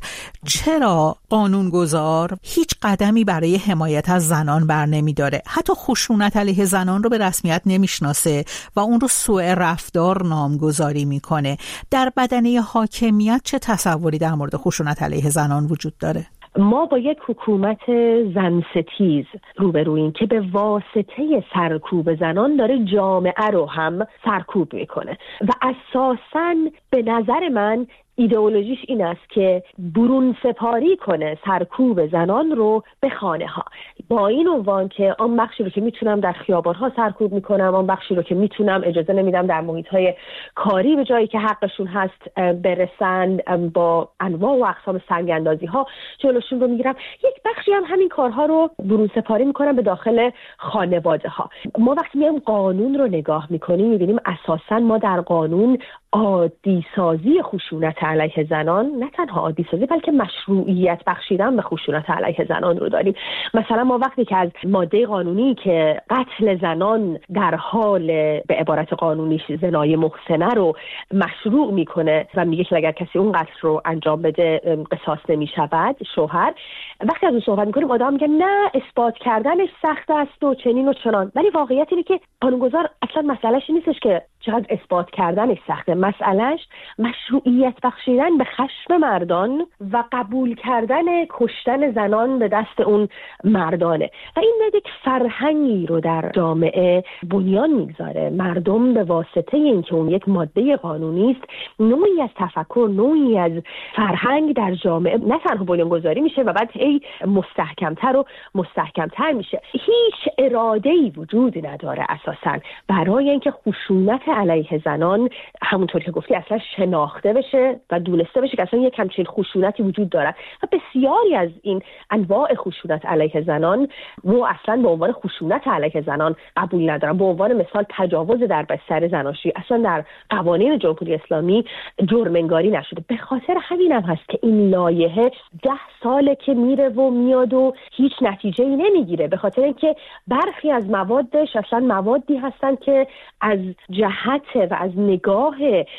چرا قانونگذار هیچ قدمی برای حمایت از زنان بر نمی‌داره؟ حتی خشونت علیه زنان رو به رسمیت نمیشناسه و اون رو سوء رفتار نامگذاری میکنه. در بدنه حاکمیت چه تصوری در مورد خشونت علیه زنان وجود داره؟ ما با یک حکومت زن ستیز روبروییم که به واسطه سرکوب زنان داره جامعه رو هم سرکوب میکنه و اساساً به نظر من ایدئولوژیش این است که برون سپاری کنه سرکوب زنان رو به خانه ها، با این عنوان که آن بخشی رو که میتونم در خیابان ها سرکوب میکنم، آن بخشی رو که میتونم اجازه نمیدم در محیط های کاری به جایی که حقشون هست برسن، با انواع و اقسام سنگ اندازی ها جلوشون رو میگیرم. یک بخشی هم همین کارها رو برون سپاری میکنم به داخل خانواده ها. ما وقتی میایم قانون رو نگاه میکنیم میبینیم اساساً ما در قانون عادی سازی خشونت علیه زنان، نه تنها عادی سازی بلکه مشروعیت بخشیدن به خشونت علیه زنان رو داریم. مثلا ما وقتی که از ماده قانونی که قتل زنان در حال به عبارت قانونی زنای محسنه رو مشروع میکنه و میگه که اگر کسی اون قتل رو انجام بده قصاص نمیشود شوهر، وقتی از اون صحبت میکنیم آدم میگه نه اثبات کردنش سخت است و چنین و چنان، ولی واقعیت اینه که قانونگذار اصلا مسئلهش نیستش که چقدر اثبات کردنش سخته، مسئلهش مشروعیت بخشیدن به خشم مردان و قبول کردن کشتن زنان به دست اون مردانه و این یک فرهنگی رو در جامعه بنیان میگذاره. مردم به واسطه اینکه اون یک ماده قانونی است نوعی از تفکر، نوعی از فرهنگ در جامعه نه تنها بنیانگذاری میشه و بعد هی مستحکمتر و مستحکمتر میشه. هیچ اراده‌ای وجود نداره اساساً برای اینکه خشونت علیه زنان همونطور که گفتی اصلا شناخته بشه و دونسته بشه که اصلا یک همچین خشونتی وجود داره و بسیاری از این انواع خشونت علیه زنان رو اصلا به عنوان خشونت علیه زنان قبول ندارن. به عنوان مثال تجاوز در بستر زناشویی اصلا در قوانین جمهوری اسلامی جرم انگاری نشده. به خاطر همین هم هست که این لایحه 10 ساله که میره و میاد و هیچ نتیجه‌ای نمیگیره، به خاطر اینکه برخی از موادش اصلا موادی هستن که از جهت و از نگاه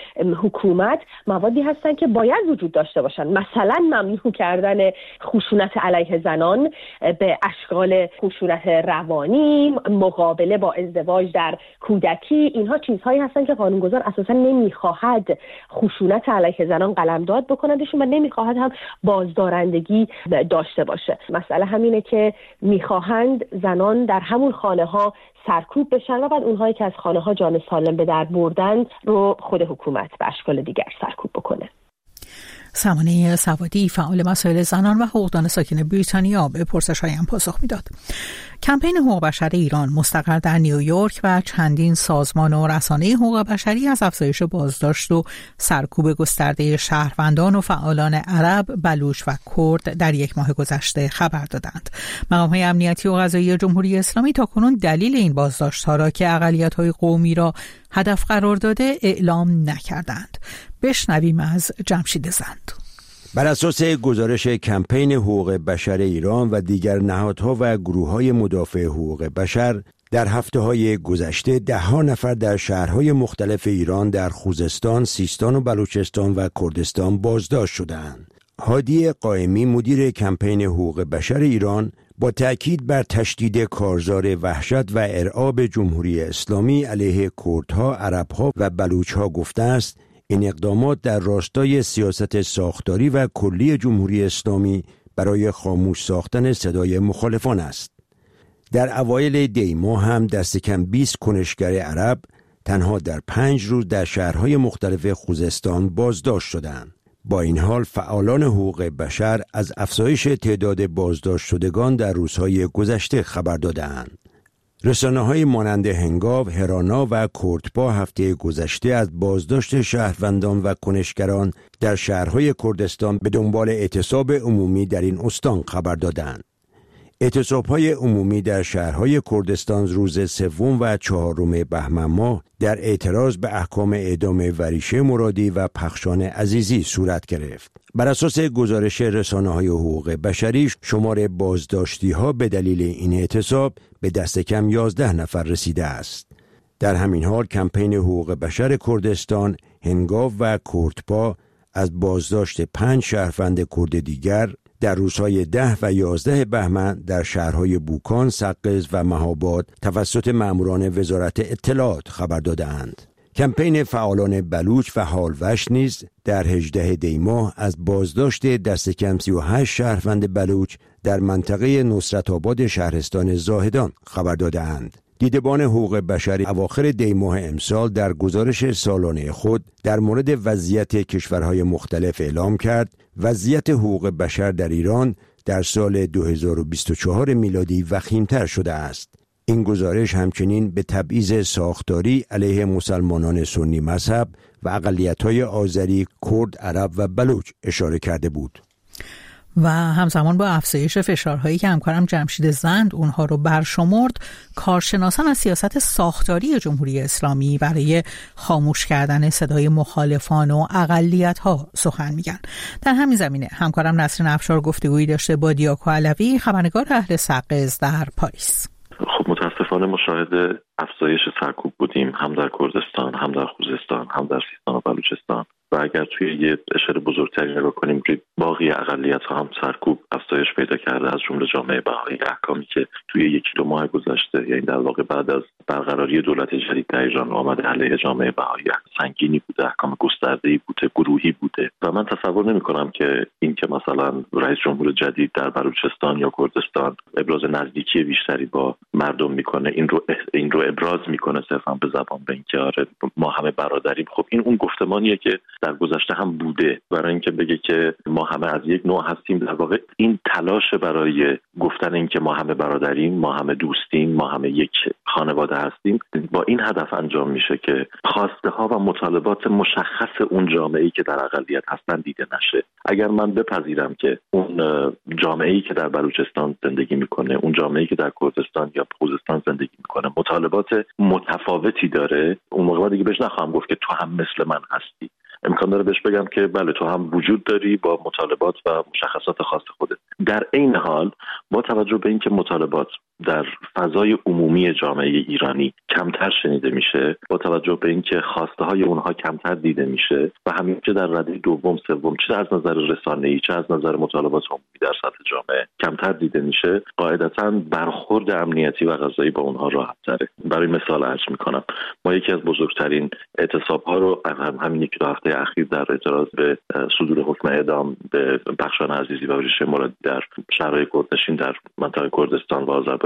حکومت موادی هستن که باید وجود داشته باشن، مثلا ممنوع کردن خشونت علیه زنان به اشکال خشونت روانی، مقابله با ازدواج در کودکی. اینها چیزهایی هستن که قانونگذار اساسا نمیخواهد خشونت علیه زنان قلمداد بکندشون و نمیخواهد هم بازدارندگی داشته باشه. مسئله همینه که میخواهند زنان در همون خانه ها سرکوب بشن و بعد اونهایی که از خانه ها جان سالم به در بردن رو خود حکومت به اشکال دیگر سرکوب بکنه. سمانه سوادی فعال مسائل زنان و حقوقدان ساکن بریتانیا به پرسش‌هایم پاسخ میداد. کمپین حقوق بشر ایران مستقر در نیویورک و چندین سازمان و رسانه حقوق بشری از افزایش بازداشت و سرکوب گسترده شهروندان و فعالان عرب، بلوچ و کرد در یک ماه گذشته خبر دادند. مقام‌های امنیتی و قضایی جمهوری اسلامی تاکنون دلیل این بازداشت‌ها را که اقلیت‌های قومی را هدف قرار داده اعلام نکردند. بشنویم از جمشید زند. بر اساس گزارش کمپین حقوق بشر ایران و دیگر نهادها و گروه‌های مدافع حقوق بشر، در هفته‌های گذشته ده‌ها نفر در شهرهای مختلف ایران در خوزستان، سیستان و بلوچستان و کردستان بازداشت شدند. هادی قائمی مدیر کمپین حقوق بشر ایران با تأکید بر تشدید کارزار وحشت و ارعاب جمهوری اسلامی علیه کردها، عربها و بلوچها گفته است این اقدامات در راستای سیاست ساختاری و کلی جمهوری اسلامی برای خاموش ساختن صدای مخالفان است. در اوایل دی ماه هم دست کم 20 کنشگر عرب تنها در 5 روز در شهرهای مختلف خوزستان بازداشت شدند. با این حال فعالان حقوق بشر از افزایش تعداد بازداشت شدگان در روزهای گذشته خبر دادند. رسانه‌های مانند هنگاو، هرانا و کردپا هفته گذشته از بازداشت شهروندان و کنشگران در شهرهای کردستان به دنبال اعتصاب عمومی در این استان خبر دادند. اعتصاب‌های عمومی در شهرهای کردستان روز 3 و 4 بهمن ماه در اعتراض به احکام اعدام وریشه مرادی و پخشان عزیزی صورت گرفت. بر اساس گزارش رسانه‌های حقوق بشری، شمار بازداشتی‌ها به دلیل این اعتصاب به دست کم 11 نفر رسیده است. در همین حال کمپین حقوق بشر کردستان، هنگاو و کردپا از بازداشت 5 شهروند کرد دیگر در روزهای 10 و 11 بهمن در شهرهای بوکان، سقز و مهاباد توسط ماموران وزارت اطلاعات خبر دادند. کمپین فعالان بلوچ و هالوش نیز در 18 دی ماه از بازداشت دست کم 38 شهروند بلوچ در منطقه نصرت آباد شهرستان زاهدان خبر دادند. دیدبان حقوق بشر اواخر دی ماه امسال در گزارش سالانه خود در مورد وضعیت کشورهای مختلف اعلام کرد وضعیت حقوق بشر در ایران در سال 2024 میلادی وخیم‌تر شده است. این گزارش همچنین به تبعیض ساختاری علیه مسلمانان سنی مذهب و اقلیت‌های آذری، کرد، عرب و بلوچ اشاره کرده بود. و همزمان با افزایش فشارهایی که همکارم جمشید زند اونها رو برشمرد، کارشناسان از سیاست ساختاری جمهوری اسلامی برای خاموش کردن صدای مخالفان و اقلیت‌ها سخن میگن. در همین زمینه همکارم نسرین افشار گفتگویی داشته با دیاکو علوی، خبرنگار اهل سقز در پاریس. خب متاسفانه مشاهده افزایش سرکوب بودیم، هم در کردستان، هم در خوزستان، هم در سیستان و بلوچستان. و اگر توی یه اشاره بزرگتری نگاه کنیم روی باقی اقلیت‌ها هم سرکوب افزایش پیدا کرده، از جمله جامعه بهایی. احکامی که توی 1-2 ماه گذشته، یعنی در واقع بعد از برقراری دولت جدید در ایران آمده علیه جامعه بهایی سنگینی بوده، احکام گسترده‌ای بوده، گروهی بوده و من تصور نمی‌کنم که این که مثلا رئیس جمهور جدید در بلوچستان یا کردستان ابراز نزدیکی بیشتری با مردم میکنه، این رو ابراز میکنه صرفا به زبان، به اینکه آره ما همه برادریم. خب این اون گفتمانیه که در گذشته هم بوده برای اینکه بگه که ما همه از یک نوع هستیم. در واقع این تلاش برای گفتن اینکه ما همه برادریم، ما همه دوستیم، ما همه یک خانواده هستیم، با این هدف انجام میشه که خواسته ها و مطالبات مشخص اون جامعه‌ای که در اقلیت هستن دیده نشه. اگر من بپذیرم که اون جامعه‌ای که در بلوچستان زندگی میکنه، اون جامعه‌ای که در کردستان یا خوزستان زندگی میکنه مطالبات متفاوتی داره، اون موقع دیگه بهش نخواهم گفت که تو هم مثل من هستی. امکان داره بهش بگم که بله تو هم وجود داری با مطالبات و مشخصات خاص خودت. در این حال با توجه به اینکه مطالبات در فضای عمومی جامعه ایرانی کمتر شنیده میشه، با توجه به اینکه خواسته های اونها کمتر دیده میشه و همین که در رده دوم، سوم، چه از نظر رسانه‌ای چه از نظر مطالبات عمومی در سطح جامعه کمتر دیده میشه، قاعدتاً برخورد امنیتی و قضایی با اونها راحت‌تره. برای مثال عرض میکنم، ما یکی از بزرگترین اعتصاب‌ها رو همین 1-2 هفته اخیر در اعتراض به صدور حکم اعدام به پخشان عزیزی و ریشه مرادی در شهرهای کردنشین در منطقه کردستان و آذربایجان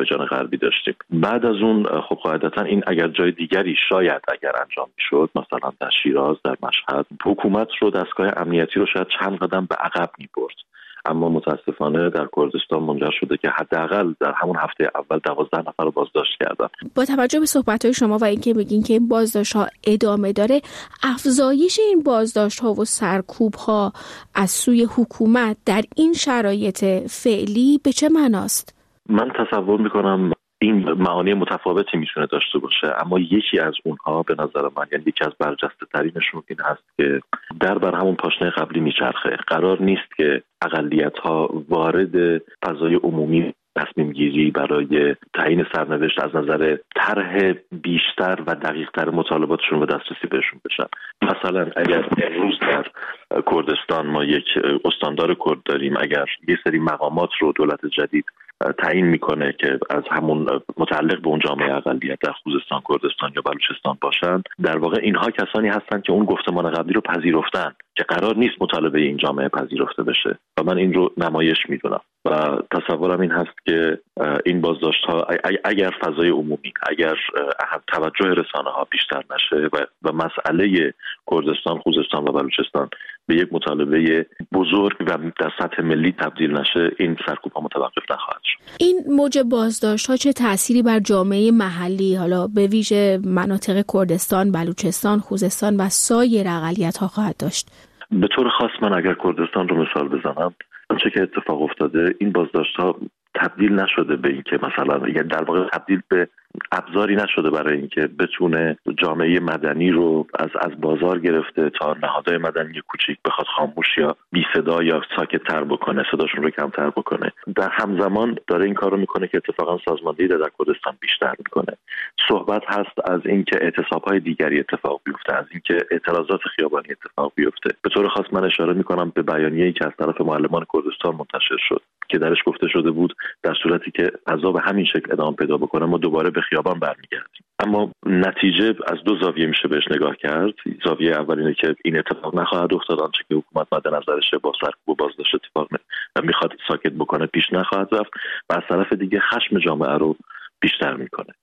آذربایجان غربی داشتیم. بعد از اون خب قاعدتا این اگر جای دیگری شاید اگر انجام میشد، مثلا در شیراز، در مشهد، حکومت رو، دستگاه امنیتی رو شاید چند قدم به عقب می‌برد. اما متاسفانه در کردستان منجر شده که حداقل در همون هفته اول 12 نفر رو بازداشت کردن. با توجه به صحبت‌های شما و اینکه میگین که این بازداشت‌ها ادامه داره، افزایش این بازداشت‌ها و سرکوب‌ها از سوی حکومت در این شرایط فعلی به چه معناست؟ من تصور می‌کنم این معانی متفاوتی میتونه داشته باشه، اما یکی از اونها به نظر من، یعنی یکی از برجسته ترینشون این هست که بر همون پاشنه قبلی میچرخه. قرار نیست که اقلیت‌ها وارد فضای عمومی تصمیم گیری برای تعیین سرنوشت از نظر طرح بیشتر و دقیق‌تر مطالباتشون و دسترسی بهشون بشن. مثلا اگر امروز در کردستان ما یک استاندار کرد داریم، اگر یه سری مقامات رو دولت جدید تعیین میکنه که از همون متعلق به اون جامعه اقلیت در خوزستان، کردستان یا بلوچستان باشن، در واقع اینها کسانی هستند که اون گفتمان قبلی رو پذیرفتن که قرار نیست مطالبه این جامعه پذیرفته بشه و من این رو نمایش میدونم و تصورم این هست که این بازداشت ها اگر فضای عمومی، اگر توجه رسانه ها بیشتر نشه و مسئله کردستان، خوزستان و بلوچستان به یک مطالبه بزرگ و در سطح ملی تبدیل نشه، این سرکوب ها متوقف نخواهد شد. این موج بازداشت ها چه تأثیری بر جامعه محلی، حالا به ویژه مناطق کردستان، بلوچستان، خوزستان و سایر اقلیت ها خواهد داشت؟ به طور خاص من اگر کردستان رو مثال بزنم، آنچه که اتفاق افتاده این بازداشت ها تبدیل نشده به این که مثلا، یا در واقع تبدیل به ابزاری نشده برای اینکه بتونه جامعه مدنی رو از بازار گرفته تا نهادهای مدنی کوچیک بخواد خاموش یا بی صدا یا ساکت تر بکنه، صداشون رو کمتر بکنه. در همزمان داره این کار رو میکنه که اتفاقا سازماندهی در کردستان بیشتر میکنه. صحبت هست از اینکه اعتصاب‌های دیگری اتفاق بیفته، از اینکه اعتراضات خیابانی اتفاق بیفته. به طور خاص من اشاره میکنم به بیانیه‌ای که از طرف معلمان کردستان منتشر شد که درش گفته شده بود در صورتی که عذاب همین شکل ادامه پیدا بکنه ما دوباره به خیابان برمیگردیم. اما نتیجه از دو زاویه میشه بهش نگاه کرد. زاویه اول اینه که این اتفاق نخواهد افتاد، آنچه که حکومت مد نظرشه با سرکوب و بازداشت اتفاق میخواد ساکت بکنه پیش نخواهد رفت و از طرف دیگه خشم جامعه رو بیشتر میکنه.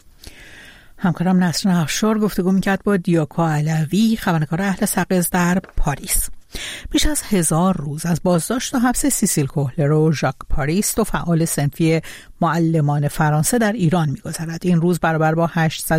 همکارم نسرین افشار گفتگو میکرد با دیاکو علوی، خبرنگار اهل سقز در پاریس. بیش از 1000 روز از بازداشت و حبس سیسیل کوهلر و ژاک پاریس، دو فعال صنفی معلمان فرانسه در ایران می‌گذرد. این روز برابر با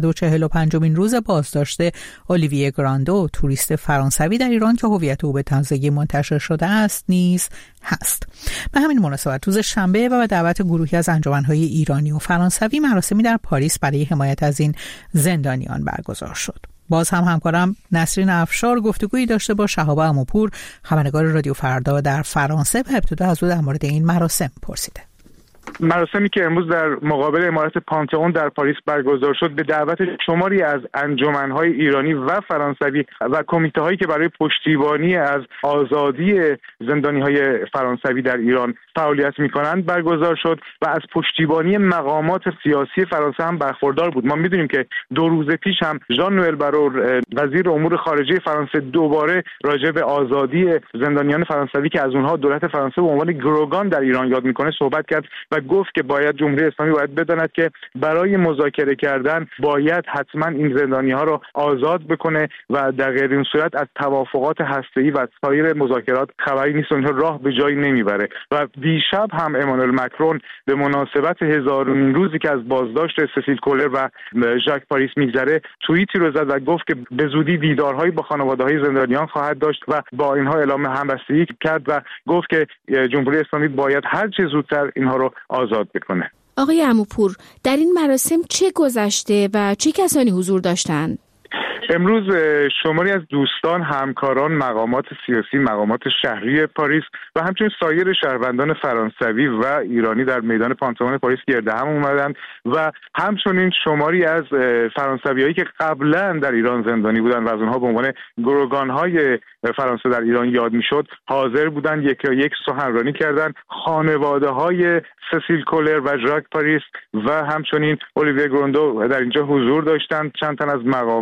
845مین روز بازداشت اولیویه گراندو، توریست فرانسوی در ایران که هویت او به تازگی منتشر شده است نیز هست. به همین مناسبت روز شنبه و به دعوت گروهی از انجمن‌های ایرانی و فرانسوی مراسمی در پاریس برای حمایت از این زندانیان برگزار شد. باز هم همکارم نسرین افشار گفتگویی داشته با شهاب عموپور، خبرنگار رادیو فردا در فرانسه، و ابتدا از او در مورد این مراسم پرسیده. مراسمی که امروز در مقابل عمارت پانتئون در پاریس برگزار شد به دعوت شماری از انجمن‌های ایرانی و فرانسوی و کمیته‌هایی که برای پشتیبانی از آزادی زندانی‌های فرانسوی در ایران فعالیت می‌کنند برگزار شد و از پشتیبانی مقامات سیاسی فرانسه هم برخوردار بود. ما می‌دونیم که 2 روز پیش هم ژان نوئل بارور وزیر امور خارجه فرانسه دوباره راجع به آزادی زندانیان فرانسوی که از اونها دولت فرانسه به عنوان گروگان در ایران یاد می‌کنه صحبت کرد و گفت که باید جمهوری اسلامی باید بداند که برای مذاکره کردن باید حتما این زندانی‌ها رو آزاد بکنه و در غیر این صورت از توافقات هسته‌ای و سایر مذاکرات خبری نیست، اونها راه به جایی نمیبره. و دیشب هم امانوئل مکرون به مناسبت 1000مین روزی که از بازداشت سیسیل کولر و ژاک پاریس میگذره توییتی رو زد و گفت که به زودی دیدارهایی با خانواده‌های زندانیان خواهد داشت و با اینها اعلام همبستگی کرد و گفت که جمهوری اسلامی باید هر چه زودتر اینها رو آزاد بکنه. آقای عموپور، در این مراسم چه گذشته و چه کسانی حضور داشتند؟ امروز شماری از دوستان، همکاران، مقامات سیاسی، مقامات شهری پاریس و همچنین سایر شهروندان فرانسوی و ایرانی در میدان پانتئون پاریس گرد هم اومدند و همچنین شماری از فرانسویایی که قبلا در ایران زندانی بودند و از اونها به عنوان گروگان‌های فرانسه در ایران یاد میشد حاضر بودند یک سخنرانی کردند. خانواده‌های سیسیل کولر و ژاک پاریس و همچنین اولیویه گراندو در اینجا حضور داشتند. چند تن از مقامات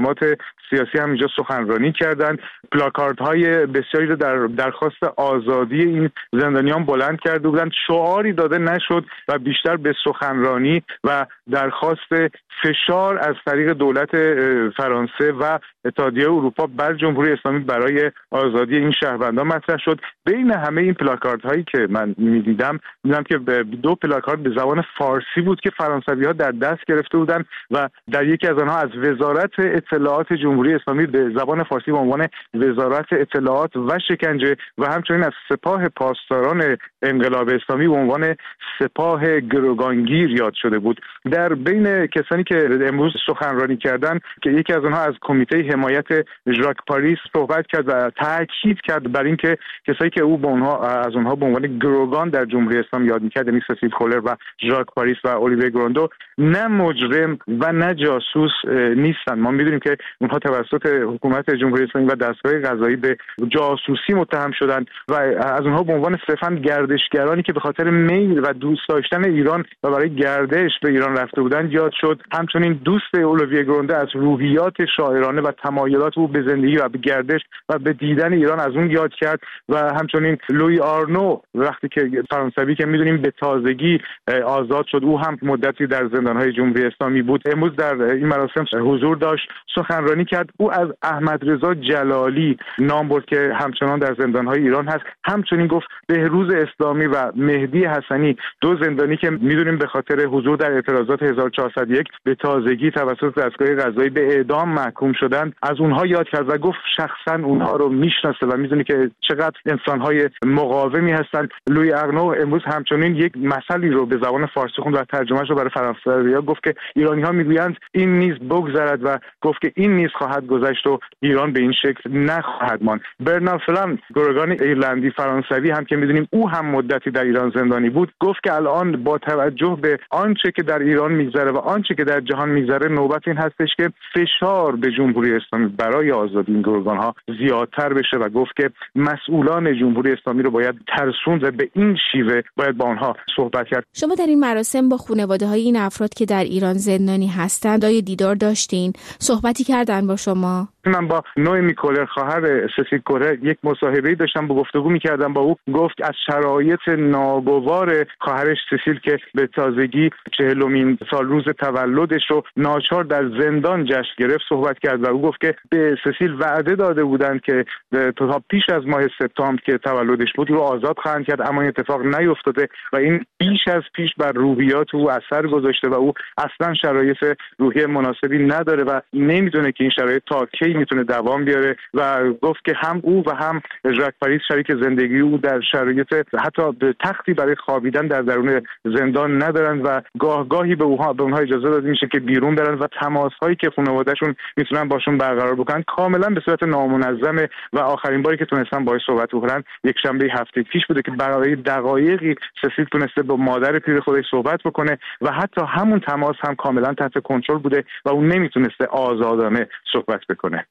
سیاسی هم اینجا سخنرانی کردند. پلاکاردهای بسیاری رو در درخواست آزادی این زندانیان بلند کرده بودند. شعاری داده نشد و بیشتر به سخنرانی و درخواست فشار از طریق دولت فرانسه و اتحادیه اروپا بر جمهوری اسلامی برای آزادی این شهروندان مطرح شد. بین همه این پلاکاردهایی که من می‌دیدم که 2 پلاکارد به زبان فارسی بود که فرانسوی‌ها در دست گرفته بودند و در یکی از آنها از وزارت اطلاعات جمهوری اسلامی به زبان فارسی به عنوان وزارت اطلاعات و شکنجه و همچنین از سپاه پاسداران انقلاب اسلامی به عنوان سپاه گروگانگیر یاد شده بود. در بین کسانی که امروز سخنرانی کردند که یکی از آنها از کمیته حمایت ژاک پاریس صحبت کرد و تاکید کرد بر اینکه کسایی که او به اونها به عنوان گروگان در جمهوری اسلامی یاد می‌کرد، یعنی سسیل کولر و ژاک پاریس و اولیویه گراندو، نه مجرم و نه جاسوس نیستن. ما می‌دونیم که اونها توسط حکومت جمهوری اسلامی و دستگاه قضایی به جاسوسی متهم شدند و از اونها به عنوان صرفاً گردشگرانی که به خاطر میل و دوست داشتن ایران و برای گردش به ایران رفته بودند یاد شد. همچنین دوست اولیویه گراندو از روحیات شاعرانه و تمایلات او به زندگی و به گردش و به دیدن ایران از اون یاد کرد و همچنین لوی آرنو وقتی که فرانسوی که می‌دونیم به تازگی آزاد شد، او هم مدتی در زندان‌های جمهوری اسلامی بود، امروز در این مراسم حضور داشت، سخنرانی کرد. او از احمد رضا جلالی نام برد که همچنان در زندان‌های ایران هست. همچنین گفت بهروز اسلامی و مهدی حسنی، 2 زندانی که می‌دونیم به خاطر حضور در اعتراضات 1401 به تازگی توسط دستگاه قضایی به اعدام محکوم شدند، از اونها یاد کرد و گفت شخصا اونها رو میشناسه و میدونه که چقدر انسان‌های مقاومی هستند. لوی آرنو امروز همچنین یک مثلی رو به زبان فارسی خوند و ترجمهش رو برای فرانسوی‌ها گفت که ایرانی‌ها میگویند این نیز بگذرد و گفت که این نیز خواهد گذشت و ایران به این شکل نخواهد ماند. برنارد فلان، گروگان ایرلندی فرانسوی هم که میدونیم او هم مدتی در ایران زندانی بود، گفت که الان با توجه به آنچه که در ایران میگذره و آنچه که در جهان میگذره نوبت این هستش که فشار به جمهوری اسلامی برای آزادی این گروگان‌ها زیادتر بشه و گفت که مسئولان جمهوری اسلامی رو باید ترسوند و به این شیوه باید با آنها صحبت کرد. شما در این مراسم با خانواده‌های این افراد که در ایران زندانی هستند آیا دیدار داشتین؟ صحبتی کردن با شما؟ من با نوئمی کولر خواهر سسیل کولر یک مصاحبه‌ای داشتم، با گفتگو می‌کردم با او. گفت از شرایط ناگوار خواهرش سسیل که به تازگی 40مین سال روز تولدش رو ناچار در زندان جشن گرفت صحبت کرد و او گفت که به سسیل وعده داده بودند که تا پیش از ماه سپتامبر که تولدش بود رو آزاد خواهند کرد، اما این اتفاق نیفتاده و این بیش از پیش بر روحیات او اثر گذاشته و او اصلا شرایط روحی مناسبی نداره و نمیدونه که این شرایط تا کی میتونه دوام بیاره و گفت که هم او و هم ژاک پاریس شریک زندگی او در شرایط حتی به تختی برای خوابیدن در درون زندان ندارن و گاهی به اونها اجازه داده میشه که بیرون برن و تماس‌هایی که خانواده‌شون میتونن باشون برقرار بکنن کاملا به صورت نامنظمه و آخرین باری که تونستن باهاش صحبت بکنن یک شنبه هفته پیش بوده که برای دقایقی سسیل تونسته با مادر پیر خودش صحبت بکنه و حتی همون تماس هم کاملا تحت کنترل بوده و اون نمیتونسته آزادانه صحبت بکنه.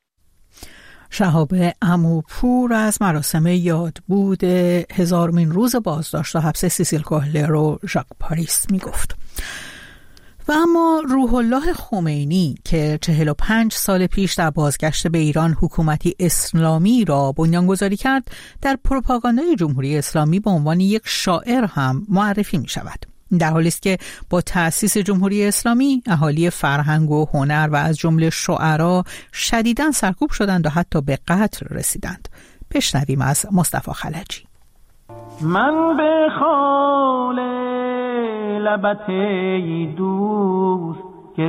شهاب عموپور از مراسم یادبود 1000مین روز بازداشت و حبس سیسیل کولر و ژاک پاریس میگفت. و اما روح الله خمینی که 45 سال پیش در بازگشت به ایران حکومتی اسلامی را بنیانگذاری کرد، در پروپاگاندای جمهوری اسلامی به عنوان یک شاعر هم معرفی می شود. در حالی است که با تأسیس جمهوری اسلامی اهالی فرهنگ و هنر و از جمله شعرا شدیداً سرکوب شدند و حتی به قتل رسیدند. بشنویم از مصطفی خلجی. من به خال لبت دوست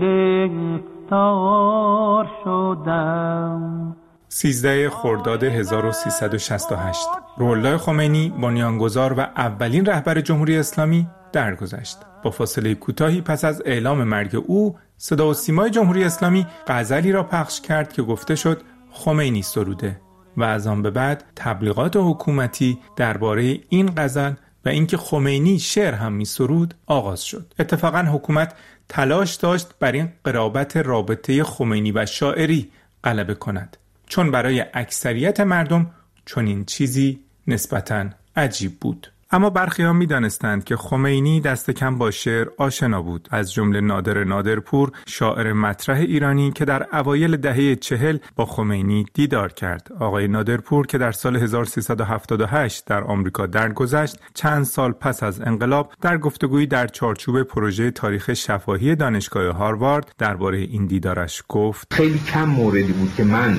گرفتار شدم. 13 خرداد 1368 روح الله خمینی بنیانگذار و اولین رهبر جمهوری اسلامی درگذشت. با فاصله کوتاهی پس از اعلام مرگ او، صدا و سیمای جمهوری اسلامی غزلی را پخش کرد که گفته شد خمینی سروده و از آن به بعد تبلیغات حکومتی درباره این غزل و اینکه خمینی شعر هم می سرود آغاز شد. اتفاقاً حکومت تلاش داشت بر این قرابت رابطه خمینی و شاعری غلبه کند، چون برای اکثریت مردم چنین چیزی نسبتاً عجیب بود. اما برخیان می‌دانستند که خمینی دست کم با شعر آشنا بود، از جمله نادر نادرپور، شاعر مطرح ایرانی که در اوایل دهه 40 با خمینی دیدار کرد. آقای نادرپور که در سال 1378 در آمریکا درگذشت، چند سال پس از انقلاب در گفتگویی در چارچوب پروژه تاریخ شفاهی دانشگاه هاروارد درباره این دیدارش گفت: خیلی کم موردی بود که من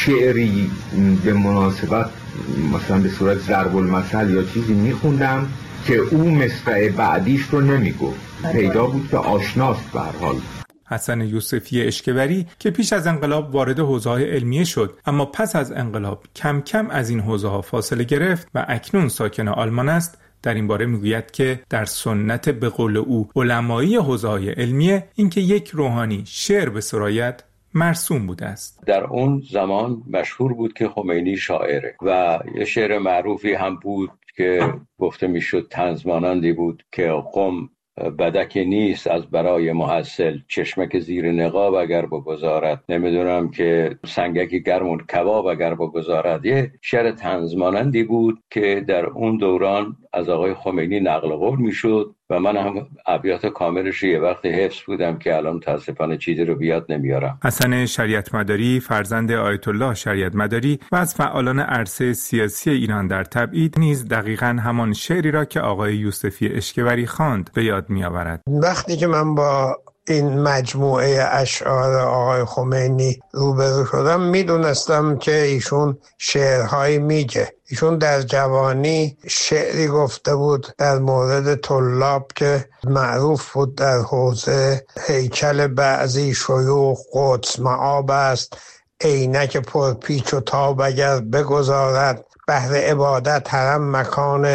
شعری به مناسبت مثلا به صورت ضرب المثل یا چیزی میخوندم که او مصرع بعدیش رو نمیگفت. پیدا بود که آشناست به هر حال. حسن یوسفی اشکوری که پیش از انقلاب وارد حوزه‌های علمیه شد، اما پس از انقلاب کم کم از این حوزه‌ها فاصله گرفت و اکنون ساکن آلمان است، در این باره میگوید که در سنت به قول او علمایی حوزه‌های علمیه اینکه یک روحانی شعر بسراید مرسوم بوده است. در اون زمان مشهور بود که خمینی شاعره و یه شعر معروفی هم بود که گفته میشد طنز مانندی بود که قم بدک نیست از برای محصل، چشمک زیر نقاب اگر بگذارد، نمیدونم که سنگکی گرمون کباب اگر بگذارد. یه شعر طنز مانندی بود که در اون دوران از آقای خمینی نقل قول میشد و من هم ابیات کاملش یه وقت حفظ بودم که الان متاسفانه چیزی رو بیاد نمیارم. حسن شریعت مداری فرزند آیت الله شریعت مداری و از فعالان عرصه سیاسی ایران در تبعید نیز دقیقاً همان شعری را که آقای یوسفی اشکوری خواند به یاد میآورد. وقتی که من با این مجموعه اشعار آقای خمینی روبرو شدم میدونستم که ایشون شعرهایی میگه. ایشون در جوانی شعری گفته بود در مورد طلاب که معروف بود در حوزه هیکل بعضی شیوخ قدس معاب است، عینک پرپیچ و تاب اگر بگذارد، بهر عبادت حرم مکان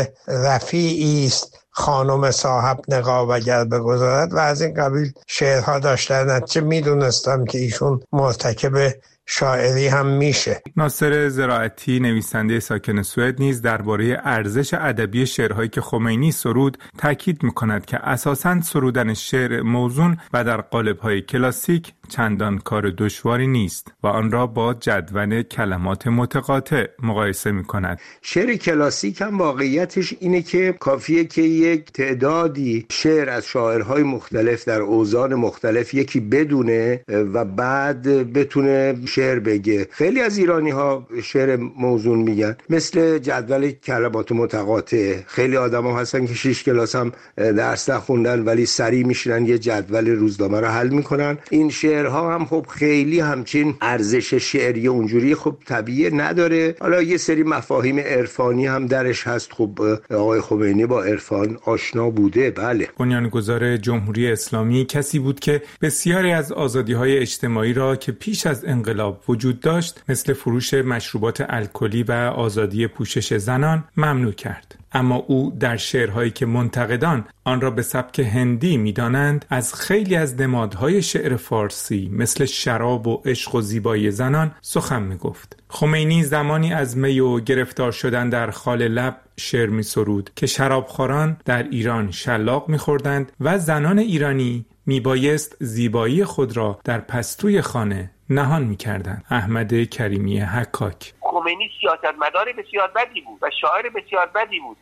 رفیعی است، خانم صاحب نقاب اگر بگذارد و از این قبیل شعرها داشتن. چه میدونستم که ایشون مرتکب شاعری هم میشه. ناصر زراعتی نویسنده ساکن سوئد نیز درباره ارزش ادبی شعرهایی که خمینی سرود تاکید میکند که اساساً سرودن شعر موزون و در قالب‌های کلاسیک چندان کار دشواری نیست و آن را با جدول کلمات متقاطع مقایسه میکند. شعر کلاسیک هم واقعیتش اینه که کافیه که یک تعدادی شعر از شاعرهای مختلف در اوزان مختلف یکی بدونه و بعد بتونه شعر بگه. خیلی از ایرانی ها شعر موزون میگن، مثل جدول کلمات متقاطع. خیلی آدم ها هستن که 6 کلاس هم درس نخوندن ولی سریع میشینن یه جدول روزنامه رو حل میکنن. این شعرها هم خب خیلی همچین ارزش شعری اونجوری خب طبیعی نداره. حالا یه سری مفاهیم عرفانی هم درش هست. خب آقای خمینی با عرفان آشنا بوده. بله. بنیانگذار جمهوری اسلامی کسی بود که بسیاری از آزادی‌های اجتماعی را که پیش از انقلاب وجود داشت، مثل فروش مشروبات الکلی و آزادی پوشش زنان، ممنوع کرد. اما او در شعرهایی که منتقدان آن را به سبک هندی می‌دانند، از خیلی از نمادهای شعر فارسی مثل شراب و عشق و زیبایی زنان سخن می‌گفت. خمینی زمانی از می و گرفتار شدن در خال لب شعر می‌سرود که شرابخواران در ایران شلاق می‌خوردند و زنان ایرانی میبایست زیبایی خود را در پستوی خانه نهان می‌کردند. احمد کریمی حکاک: خمینی سیاستمدار بسیار بدی بود و شاعر بسیار بدی بود.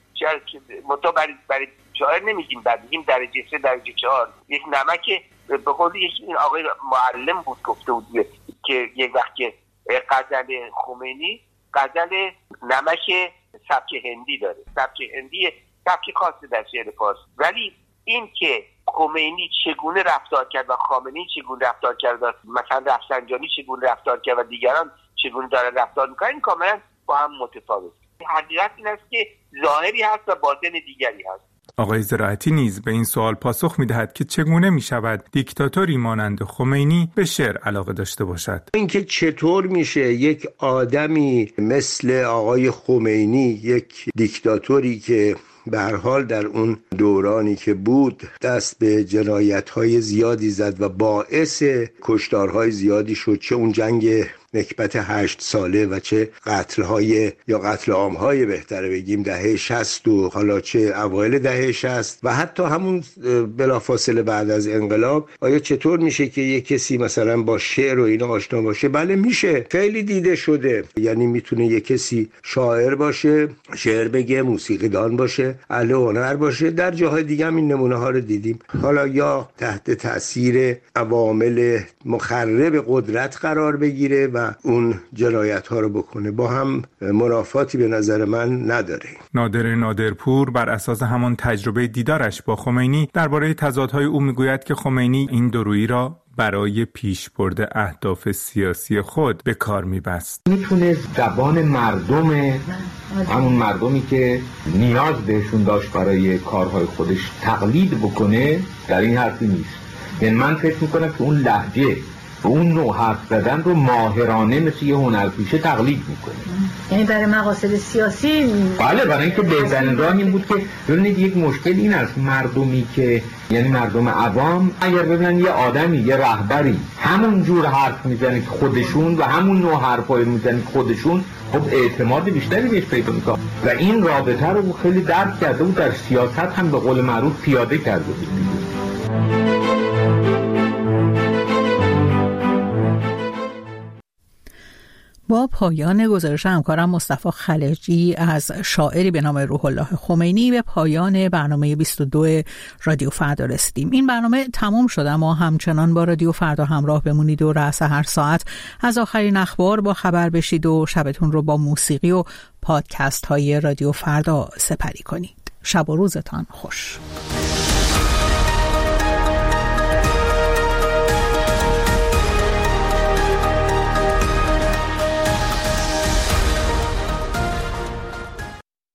برای شاعر نمیگیم بد، میگیم درجه 3 درجه 4. یک نمک به خود این آقای معلم بود گفته بود که یک وقت که غزل خمینی غزل نمک سبک هندی داره. سبک هندی سبک خاصی در شعر فارسی، ولی این که خمینی چگونه رفتار کرد و خامنه‌ای چگونه رفتار کرد و مثلا رفسنجانی چگونه رفتار کرد و دیگران چگونه دارن رفتار میکنن، این کاملا با هم متفاوت. حقیقت این است که ظاهری هست و باطن دیگری هست. آقای زراعتی نیز به این سوال پاسخ می‌دهد که چگونه می‌شود دیکتاتوری مانند خمینی به شعر علاقه داشته باشد. اینکه چطور میشه یک آدمی مثل آقای خمینی، یک دیکتاتوری که به هر حال در اون دورانی که بود دست به جنایت‌های زیادی زد و باعث کشتارهای زیادی شد، چه اون جنگ نکبت 8 ساله و چه قتل‌های یا قتل عام‌های بهتره بگیم دهه 60 و حالا چه اوایل دهه 60 و حتی همون بلافاصله بعد از انقلاب، آیا چطور میشه که یک کسی مثلا با شعر و اینا آشنا باشه؟ بله میشه، خیلی دیده شده. یعنی میتونه یک کسی شاعر باشه، شعر بگه، موسیقیدان باشه، اهل هنر باشه. در جاهای دیگه هم این نمونه ها رو دیدیم. حالا یا تحت تاثیر عوامل مخرب قدرت قرار بگیره و اون جنایت ها رو بکنه. با هم منافاتی به نظر من نداره. نادرپور بر اساس همان تجربه دیدارش با خمینی درباره تضادهای او میگوید که خمینی این دورویی را برای پیشبرد اهداف سیاسی خود به کار میبست. میتونه زبان مردم، همون مردمی که نیاز بهشون داشت برای کارهای خودش تقلید بکنه، در این حرفی نیست. یعنی من فکر میکنم که اون لهجه و اون نوع حرف زدن رو ماهرانه مثل یه هنرپیشه تقلید میکنه. یعنی برای مقاصد سیاسی؟ بله، برای اینکه بهترین راه این بود که ببینید یک مشکل این است، مردمی که یعنی مردم عوام اگر ببینن یه آدمی، یه رهبری همون جور حرف میزنه که خودشون و همون نوع حرفایی میزنه که خودشون، خب اعتماد بیشتری بهش پیدا میکنه و این رابطه رو خیلی درک کرده بود، در سیاست هم به قول معروف پیاده کرده بود. با پایان گزارش همکارم مصطفی خلجی از شاعری به نام روح الله خمینی به پایان برنامه 22 رادیو فردا رسیدیم. این برنامه تمام شد، اما همچنان با رادیو فردا همراه بمونید و رأس هر ساعت از آخرین اخبار با خبر بشید و شبتون رو با موسیقی و پادکست های رادیو فردا سپری کنید. شب و روزتان خوش.